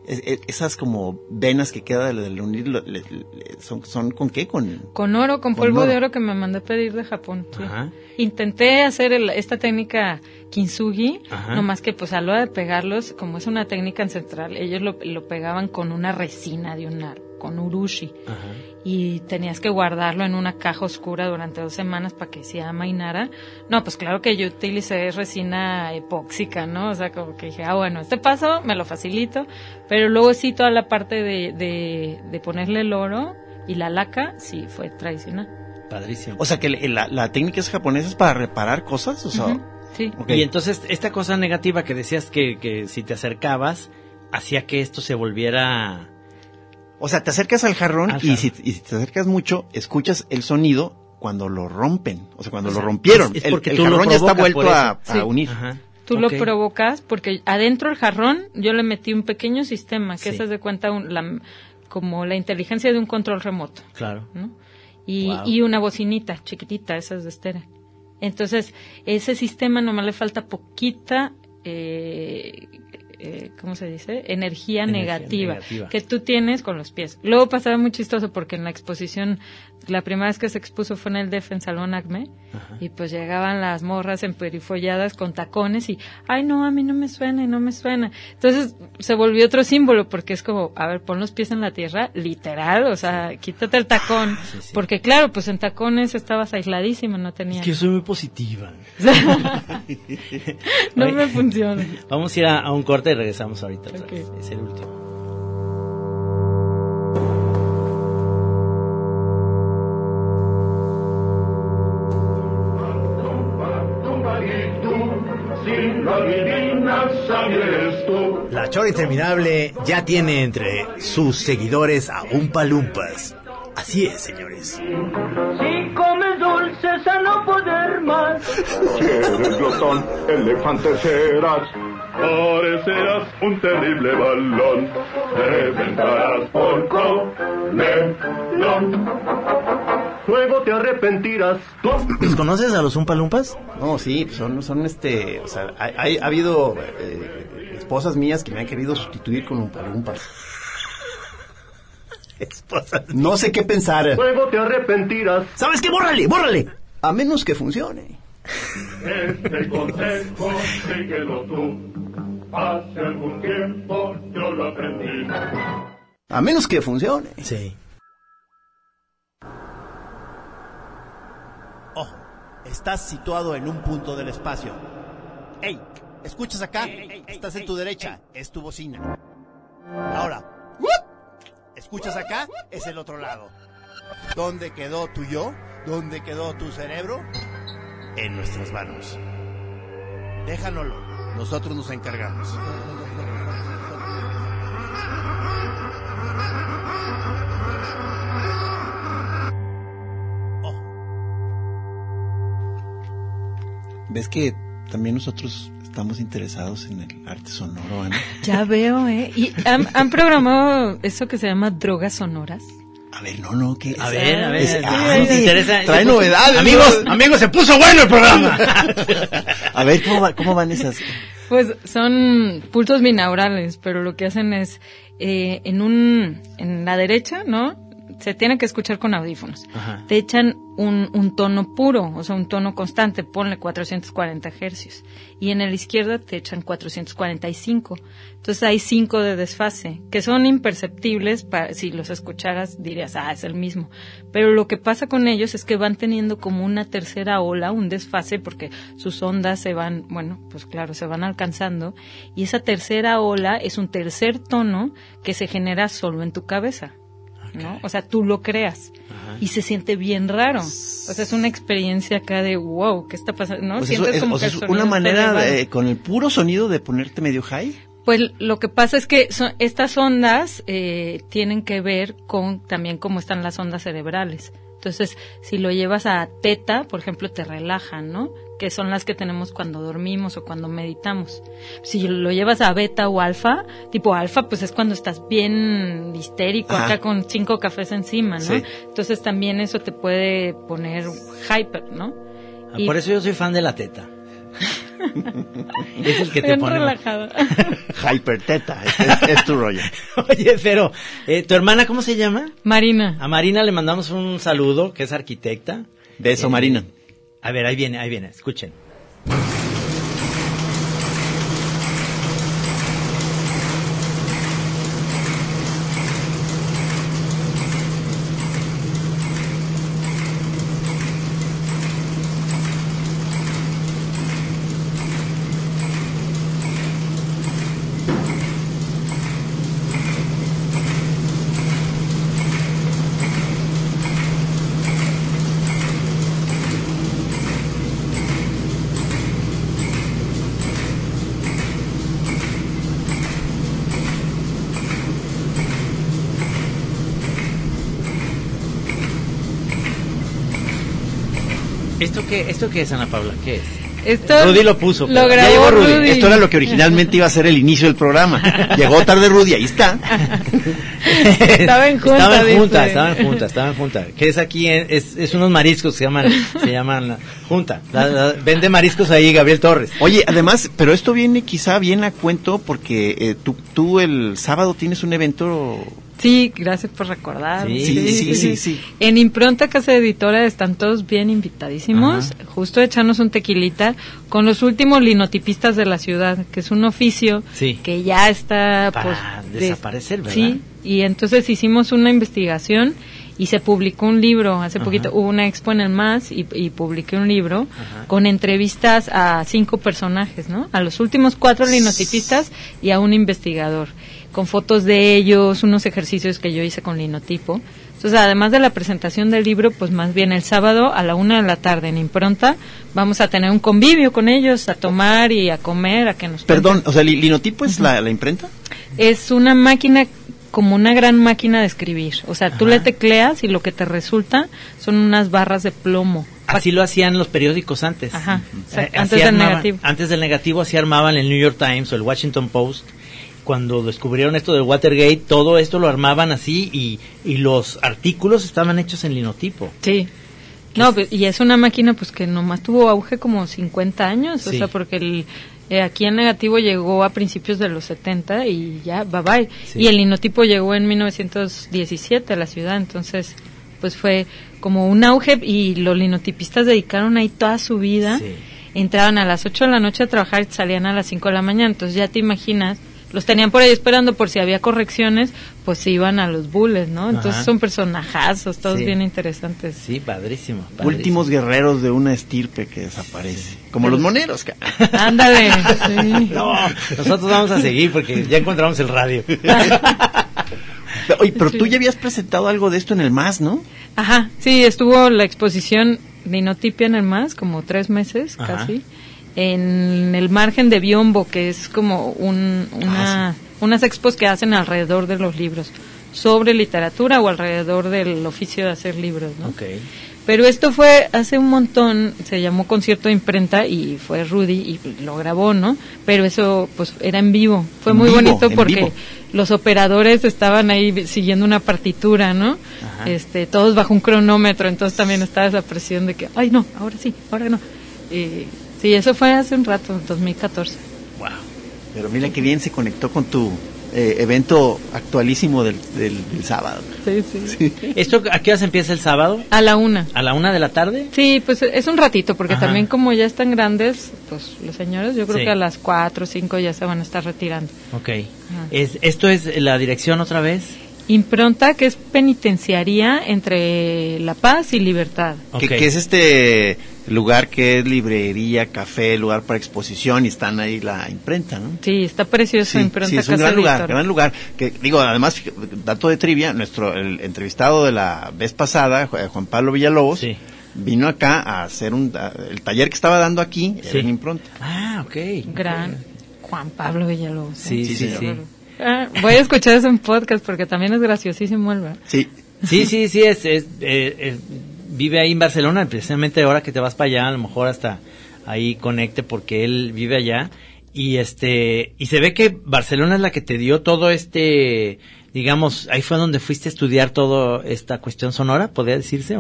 S1: es, es, esas como venas que quedan del unir, le, le, son, ¿son con qué? Con,
S4: con oro, con, con polvo oro. de oro que me mandé a pedir de Japón. Sí. Intenté hacer el, esta técnica kintsugi, nomás que pues a la hora de pegarlos, como es una técnica ancestral, ellos lo, lo pegaban con una resina de un árbol, con urushi. Ajá. Y tenías que guardarlo en una caja oscura durante dos semanas para que se amainara. No, pues claro que yo utilicé resina epóxica, ¿no? O sea, como que dije, ah, bueno, este paso me lo facilito, pero luego sí toda la parte de, de, de ponerle el oro y la laca, sí fue tradicional.
S1: Padrísimo. O sea, que la, la técnica es japonesa para reparar cosas, o sea... Uh-huh.
S3: Sí. Okay. Y entonces, esta cosa negativa que decías que, que si te acercabas, hacía que esto se volviera...
S1: O sea, te acercas al jarrón al y, si, y si te acercas mucho, escuchas el sonido cuando lo rompen. O sea, cuando o sea, lo rompieron.
S3: Es, es porque
S1: el,
S3: el jarrón
S1: ya está vuelto a, a
S4: sí.
S1: unir.
S4: Ajá. Tú okay. lo provocas porque adentro del jarrón yo le metí un pequeño sistema que sí. se de cuenta un, la, como la inteligencia de un control remoto.
S3: Claro.
S4: ¿no? Y,
S3: wow.
S4: y una bocinita chiquitita, esas de estéreo. Entonces, ese sistema nomás le falta poquita... Eh, Eh, ¿cómo se dice? Energía, Energía negativa, negativa que tú tienes con los pies. Luego pasaba muy chistoso porque en la exposición, la primera vez que se expuso fue en el D E F en Salón Acme. Ajá. Y pues llegaban las morras emperifolladas con tacones y, ay no, a mí no me suena y no me suena. Entonces se volvió otro símbolo porque es como, a ver, pon los pies en la tierra, literal, o sea, sí. quítate el tacón. Sí, sí. Porque claro, pues en tacones estabas aisladísima, no tenías.
S3: Es que yo soy muy positiva.
S4: no Oye, me funciona.
S3: Vamos a ir a, a un corte y regresamos ahorita. Okay. Es el último.
S2: La Chora Interminable ya tiene entre sus seguidores a Oompa Loompas. Así es, señores.
S6: Si comes dulces a no poder más.
S5: Si eres glotón, elefante serás. Parecerás un terrible balón. Reventarás por comelón. Luego te arrepentirás.
S2: ¿Los conoces a los Oompa Loompas?
S1: No, sí, son, son este, o sea, hay, hay, ha habido eh, esposas mías que me han querido sustituir con Oompa Loompas.
S2: Esposas.
S1: No sé qué pensar.
S5: Luego te arrepentirás.
S2: ¿Sabes qué? ¡Bórrale, bórrale!
S1: A menos que funcione.
S5: Este consejo, síguelo tú. Hace algún tiempo yo lo aprendí.
S1: A menos que funcione.
S2: Sí. Ojo, estás situado en un punto del espacio. ¡Ey! ¿Escuchas acá? Ey, ey, estás ey, en tu ey, derecha, ey. Es tu bocina. Ahora, ¿escuchas acá? Es el otro lado. ¿Dónde quedó tu yo? ¿Dónde quedó tu cerebro? En nuestras manos. Déjanoslo, nosotros nos encargamos.
S1: ¿Ves que también nosotros estamos interesados en el arte sonoro, Ana?
S4: Ya veo, ¿eh? ¿Y han, han programado eso que se llama drogas sonoras?
S1: A ver, no, no, que...
S3: A ver, a ver.
S1: Es,
S3: sí,
S1: ay,
S3: sí, interesa,
S1: trae novedades.
S3: Amigos, ¿no? amigos, se puso bueno el programa.
S1: A ver, ¿cómo, va, ¿cómo van esas?
S4: Pues son pulsos binaurales, pero lo que hacen es, eh, en un, en la derecha, ¿no? Se tiene que escuchar con audífonos. Ajá. Te echan un, un tono puro, o sea, un tono constante, ponle cuatrocientos cuarenta hercios. Y en la izquierda te echan cuatrocientos cuarenta y cinco. Entonces hay cinco de desfase, que son imperceptibles, para, si los escucharas dirías, ah, es el mismo. Pero lo que pasa con ellos es que van teniendo como una tercera ola, un desfase, porque sus ondas se van, bueno, pues claro, se van alcanzando. Y esa tercera ola es un tercer tono que se genera solo en tu cabeza. ¿no? O sea, tú lo creas. Ajá. Y se siente bien raro. O sea, es una experiencia acá de wow, ¿qué está pasando? ¿No?
S1: Pues
S4: Sientes
S1: eso,
S4: como
S1: o
S4: que
S1: sea, es una manera de, con el puro sonido de ponerte medio high.
S4: Pues lo que pasa es que son, estas ondas eh, tienen que ver con también cómo están las ondas cerebrales. Entonces, si lo llevas a teta, por ejemplo, te relajan, ¿no? Que son las que tenemos cuando dormimos o cuando meditamos. Si lo llevas a beta o alfa, tipo alfa, pues es cuando estás bien histérico, ajá, acá con cinco cafés encima, ¿no? Sí. Entonces también eso te puede poner hyper, ¿no?
S3: Ah, y por eso yo soy fan de la teta. Es el que te
S4: Bien
S3: pone
S4: relajado.
S1: Hyperteta, es, es, es tu rollo.
S3: Oye, pero, eh, ¿tu hermana cómo se llama?
S4: Marina.
S3: A Marina le mandamos un saludo, que es arquitecta.
S1: Beso,
S3: Eh,
S1: Marina.
S3: A ver, ahí viene, ahí viene, escuchen. ¿Esto qué, esto qué es, Ana Paula? ¿Qué es?
S4: Esto
S3: Rudy lo puso.
S4: Lo
S3: pero-
S4: grabó
S1: Ya llegó Rudy.
S4: Rudy.
S1: Esto era lo que originalmente iba a ser el inicio del programa. Llegó tarde Rudy, ahí está.
S4: Estaba en junta,
S3: Estaba en
S4: dice.
S3: junta, estaba en junta, estaba en junta. Que es aquí, en- es, es unos mariscos que se llaman, se llaman la junta. La- la- vende mariscos ahí Gabriel Torres.
S1: Oye, además, pero esto viene quizá bien a cuento porque eh, tú, tú el sábado tienes un evento.
S4: Sí, gracias por recordar.
S3: Sí,
S1: sí, sí, sí, sí.
S4: En Impronta Casa Editora están todos bien invitadísimos,
S3: Ajá.
S4: justo a echarnos un tequilita con los últimos linotipistas de la ciudad, que es un oficio
S3: Sí.
S4: que ya está
S3: Para
S4: pues, de-
S3: desaparecer, ¿verdad?
S4: Sí, y entonces hicimos una investigación y se publicó un libro, hace
S3: Ajá.
S4: poquito hubo una expo en el M A S y, y publiqué un libro
S3: Ajá.
S4: con entrevistas a cinco personajes, ¿no? A los últimos cuatro linotipistas y a un investigador, con fotos de ellos, unos ejercicios que yo hice con linotipo. Entonces, además de la presentación del libro, pues más bien el sábado a la una de la tarde en Impronta vamos a tener un convivio con ellos, a tomar y a comer, a que nos
S1: Perdón, o sea, ¿li- ¿linotipo es la, la imprenta?
S4: es una máquina como una gran máquina de escribir. O sea, tú
S3: Ajá.
S4: le tecleas y lo que te resulta son unas barras de plomo.
S3: Así lo hacían los periódicos antes.
S4: Ajá,
S3: Eh,
S4: exacto,
S3: así
S4: antes del
S3: armaban-
S4: negativo.
S3: Antes del negativo así armaban el New York Times o el Washington Post. Cuando descubrieron esto del Watergate, todo esto lo armaban así y, y los artículos estaban hechos en linotipo.
S4: Sí. No, pues, y es una máquina pues que nomás tuvo auge como cincuenta años, o
S3: Sí.
S4: sea, porque el eh, aquí el negativo llegó a principios de los setenta y ya, bye bye.
S3: Sí.
S4: Y el linotipo llegó en mil novecientos diecisiete a la ciudad, entonces pues fue como un auge y los linotipistas dedicaron ahí toda su vida.
S3: Sí.
S4: Entraban a las ocho de la noche a trabajar y salían a las cinco de la mañana, entonces ya te imaginas, los tenían por ahí esperando por si había correcciones, pues se iban a los bulles, ¿no? Entonces
S3: Ajá.
S4: son personajazos, todos
S3: Sí.
S4: bien interesantes.
S3: Sí, padrísimo. padrísimo.
S1: Últimos guerreros de una estirpe que desaparece. Como los moneros. ca-
S4: Ándale, sí.
S3: No, nosotros vamos a seguir porque ya encontramos el radio.
S1: Oye, pero tú ya habías presentado algo de esto en el M A S, ¿no?
S4: Ajá, sí, estuvo la exposición Linotipia en el M A S, como tres meses
S3: Ajá.
S4: casi, en el margen de Biombo, que es como un, una,
S1: Ah,
S4: unas expos que hacen alrededor de los libros, sobre literatura o alrededor del oficio de hacer libros, ¿no?
S3: Ok.
S4: Pero esto fue hace un montón, se llamó Concierto de Imprenta y fue Rudy y lo grabó, ¿no? Pero eso pues era en vivo, fue
S1: En
S4: muy
S1: vivo,
S4: bonito
S1: en
S4: porque
S1: vivo.
S4: los operadores estaban ahí siguiendo una partitura, ¿no?
S3: Ajá.
S4: Este, todos bajo un cronómetro, entonces también estaba esa presión de que, ay no, ahora sí, ahora no. Y, sí, eso fue hace un rato, dos mil catorce.
S3: Wow.
S1: Pero mira qué bien se conectó con tu eh, evento actualísimo del, del, del sábado.
S4: Sí, sí,
S3: ¿Esto a qué hora se empieza el sábado?
S4: A la una.
S3: ¿A la una de la tarde?
S4: Sí, pues es un ratito, porque
S3: Ajá.
S4: también como ya están grandes, pues los señores, yo creo
S3: Sí.
S4: que a las cuatro o cinco ya se van a estar retirando.
S3: Ok. Es, ¿Esto es la dirección otra vez?
S4: Impronta, que es penitenciaría entre La Paz y Libertad.
S3: Ok.
S1: Que, que es este lugar que es librería, café, lugar para exposición y están ahí la imprenta, ¿no?
S4: Sí, está precioso
S1: Sí,
S4: Impronta
S1: sí, es un
S4: Casa
S1: gran lugar,
S4: Editora.
S1: gran lugar. Que digo, además, fíjate, dato de trivia, nuestro el entrevistado de la vez pasada, Ju- Juan Pablo Villalobos,
S3: Sí.
S1: vino acá a hacer un a- el taller que estaba dando aquí
S3: Sí.
S1: era en impronta.
S3: Ah, ok.
S4: Gran Juan Pablo Villalobos. ¿eh?
S3: Sí, sí,
S1: Sí,
S3: sí.
S1: señor.
S4: Ah, voy a escuchar eso en podcast porque también es graciosísimo el ¿verdad?
S1: Sí.
S3: Sí, sí, sí, es, es, eh, eh, vive ahí en Barcelona, precisamente ahora que te vas para allá, a lo mejor hasta ahí conecte porque él vive allá y este y se ve que Barcelona es la que te dio todo este, digamos, ahí fue donde fuiste a estudiar toda esta cuestión sonora, ¿podría decirse o no?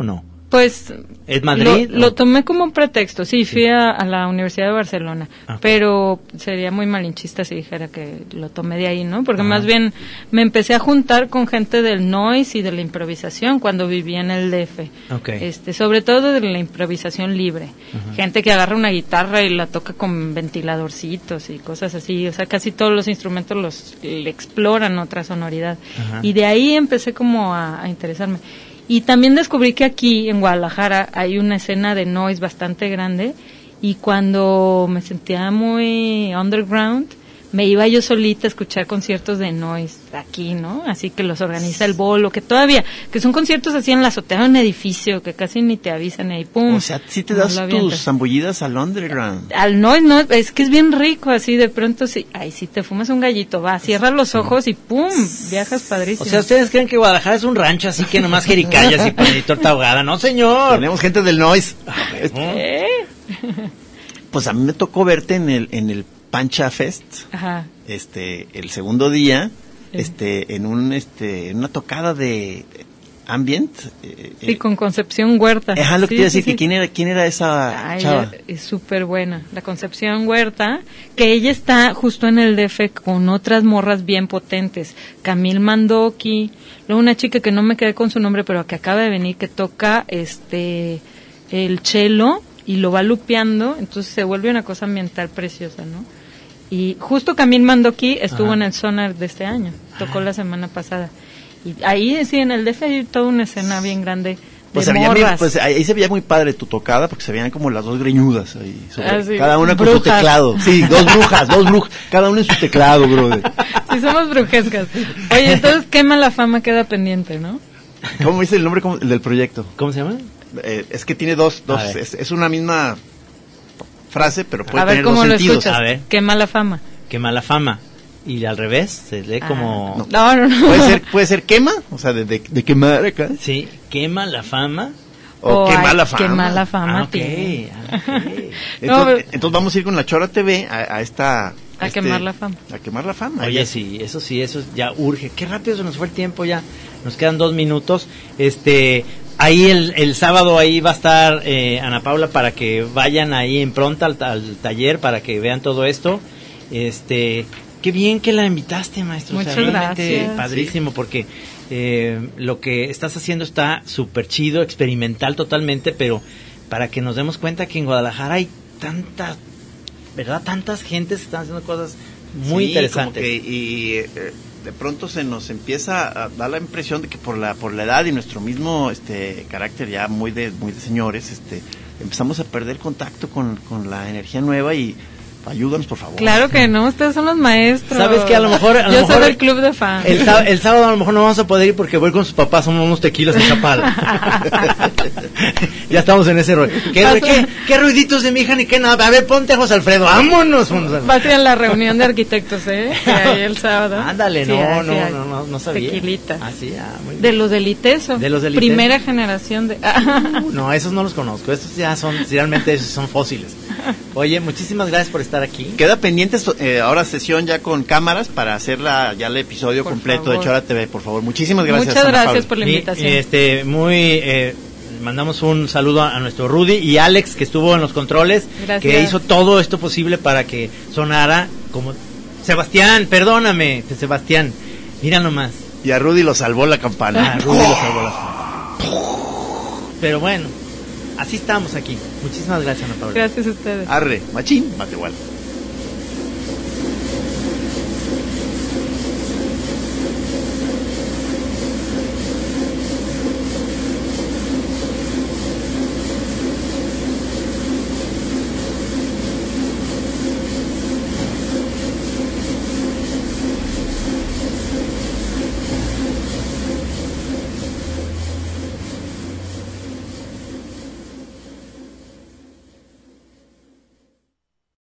S4: Pues
S3: ¿Es Madrid?
S4: Lo, lo tomé como pretexto, sí, fui sí. A, a la Universidad de Barcelona, okay. Pero sería muy malinchista si dijera que lo tomé de ahí, ¿no? Porque Ajá. más bien me empecé a juntar con gente del noise y de la improvisación cuando vivía en el D F, okay. este, sobre todo de la improvisación libre, Ajá. gente que agarra una guitarra y la toca con ventiladorcitos y cosas así, o sea, casi todos los instrumentos los le exploran otra sonoridad, Ajá. y de ahí empecé como a, a interesarme. Y también descubrí que aquí en Guadalajara hay una escena de noise bastante grande y cuando me sentía muy underground me iba yo solita a escuchar conciertos de noise aquí, ¿no? Así que los organiza el Bolo, que todavía, que son conciertos así en la azotea de un edificio que casi ni te avisan y pum.
S1: O sea, si te das tus zambullidas al underground.
S4: Al noise, no, es que es bien rico así, de pronto sí, ay, si te fumas un gallito, va, cierras los ojos y pum, viajas padrísimo.
S3: O sea, ¿ustedes creen que Guadalajara es un rancho así que nomás jericayas y pan y torta ahogada? No, señor.
S1: Tenemos gente del noise.
S4: ¿Eh?
S1: Pues a mí me tocó verte en el, en el Pancha Fest,
S4: Ajá.
S1: este, el segundo día,
S4: sí.
S1: este, en un, este, en una tocada de ambient.
S4: Eh, sí, con Concepción Huerta.
S1: Ajá, lo
S4: sí,
S1: que te iba a decir,
S4: sí,
S1: que quién era, quién era esa
S4: Ay,
S1: chava.
S4: Es súper buena, la Concepción Huerta, que ella está justo en el D F con otras morras bien potentes, Camil Mandoki, luego una chica que no me quedé con su nombre, pero que acaba de venir, que toca, este, el cello, y lo va lupeando, entonces se vuelve una cosa ambiental preciosa, ¿no? Y justo Camil Mandoki estuvo Ajá. en el Sonar de este año, tocó Ajá. la semana pasada. Y ahí sí, en el D F hay toda una escena bien grande de
S1: pues se
S4: morras.
S1: Veía, pues ahí se veía muy padre tu tocada, porque se veían como las dos greñudas ahí, sobre,
S4: ah, sí.
S1: cada una
S4: brujas.
S1: con su teclado. Sí, dos brujas, dos brujas, cada una en su teclado, brother.
S4: Sí, somos brujescas. Oye, entonces Quema la Fama queda pendiente, ¿no?
S1: ¿Cómo dice el nombre cómo, el del proyecto?
S3: ¿Cómo se llama?
S1: Eh, es que tiene dos, dos es, es una misma frase, pero puede
S4: a ver,
S1: tener
S4: ¿cómo
S1: dos
S4: lo
S1: sentidos.
S4: Escuchas?
S3: A ver.
S4: Quema la Fama.
S3: Quema la Fama. Y al revés, se lee
S4: ah,
S3: como...
S4: No, no, no.
S1: Puede ser, puede ser quema, o sea, de, de, de quemar acá.
S3: Sí, quema la fama.
S1: O oh, quema la fama.
S4: Quema la Fama.
S3: Ah, okay, okay.
S1: entonces,
S4: no, pero...
S1: entonces vamos a ir con la Chora T V a, a esta...
S4: A
S1: este,
S4: quemar la fama.
S1: A quemar la fama.
S3: Oye, sí, eso sí, eso ya urge. Qué rápido se nos fue el tiempo ya. Nos quedan dos minutos. Este... Ahí el, el sábado ahí va a estar eh, Ana Paula para que vayan ahí en pronta al, al taller para que vean todo esto. Este, qué bien que la invitaste, maestro.
S4: Muchas
S3: o sea, realmente
S4: gracias.
S3: Padrísimo, porque eh, lo que estás haciendo está súper chido, experimental totalmente, pero para que nos demos cuenta que en Guadalajara hay tanta, ¿verdad? Tantas gentes que están haciendo cosas muy
S1: sí,
S3: interesantes.
S1: Como que, y eh, de pronto se nos empieza a dar la impresión de que por la por la edad y nuestro mismo este carácter ya muy de muy de señores, este empezamos a perder contacto con, con la energía nueva y ayúdanos, por favor.
S4: Claro que no, ustedes son los maestros.
S3: Sabes que a lo mejor... A lo
S4: Yo
S3: mejor
S4: soy del club de fans.
S3: El, el sábado a lo mejor no vamos a poder ir porque voy con sus papás, somos unos tequilas en Chapala. Ya estamos en ese rollo. ¿Qué, ¿qué, ¿Qué ruiditos de mi hija ni qué nada? A ver, ponte José Alfredo, vámonos.
S4: Va a ser en la reunión de arquitectos, ¿eh? Ahí el sábado.
S3: Ándale,
S4: sí,
S3: no,
S4: sí,
S3: no,
S4: hay.
S3: no, no, no sabía.
S4: Tequilita.
S3: Ah, sí, ah, muy bien.
S4: De los del ITESO.
S3: De los del ITESO.
S4: Primera generación de...
S3: Uh, no, esos no los conozco, estos ya son, realmente esos son fósiles. Oye, muchísimas gracias por estar aquí.
S1: Queda pendiente eh, ahora sesión ya con cámaras para hacer la, ya el episodio por completo favor. de Chora T V, por favor. Muchísimas gracias.
S4: Muchas gracias
S1: Paula.
S4: por la invitación.
S3: Y, este, muy, eh, mandamos un saludo a, a nuestro Rudy y Alex que estuvo en los controles,
S4: gracias.
S3: Que hizo todo esto posible para que sonara como Sebastián, perdóname, Sebastián, mira nomás.
S1: Y a Rudy lo salvó la campana.
S3: Ah, Rudy lo salvó la campana. Pero bueno, así estamos aquí. Muchísimas gracias, Ana Paula.
S4: Gracias a ustedes.
S1: Arre, machín, mate igual.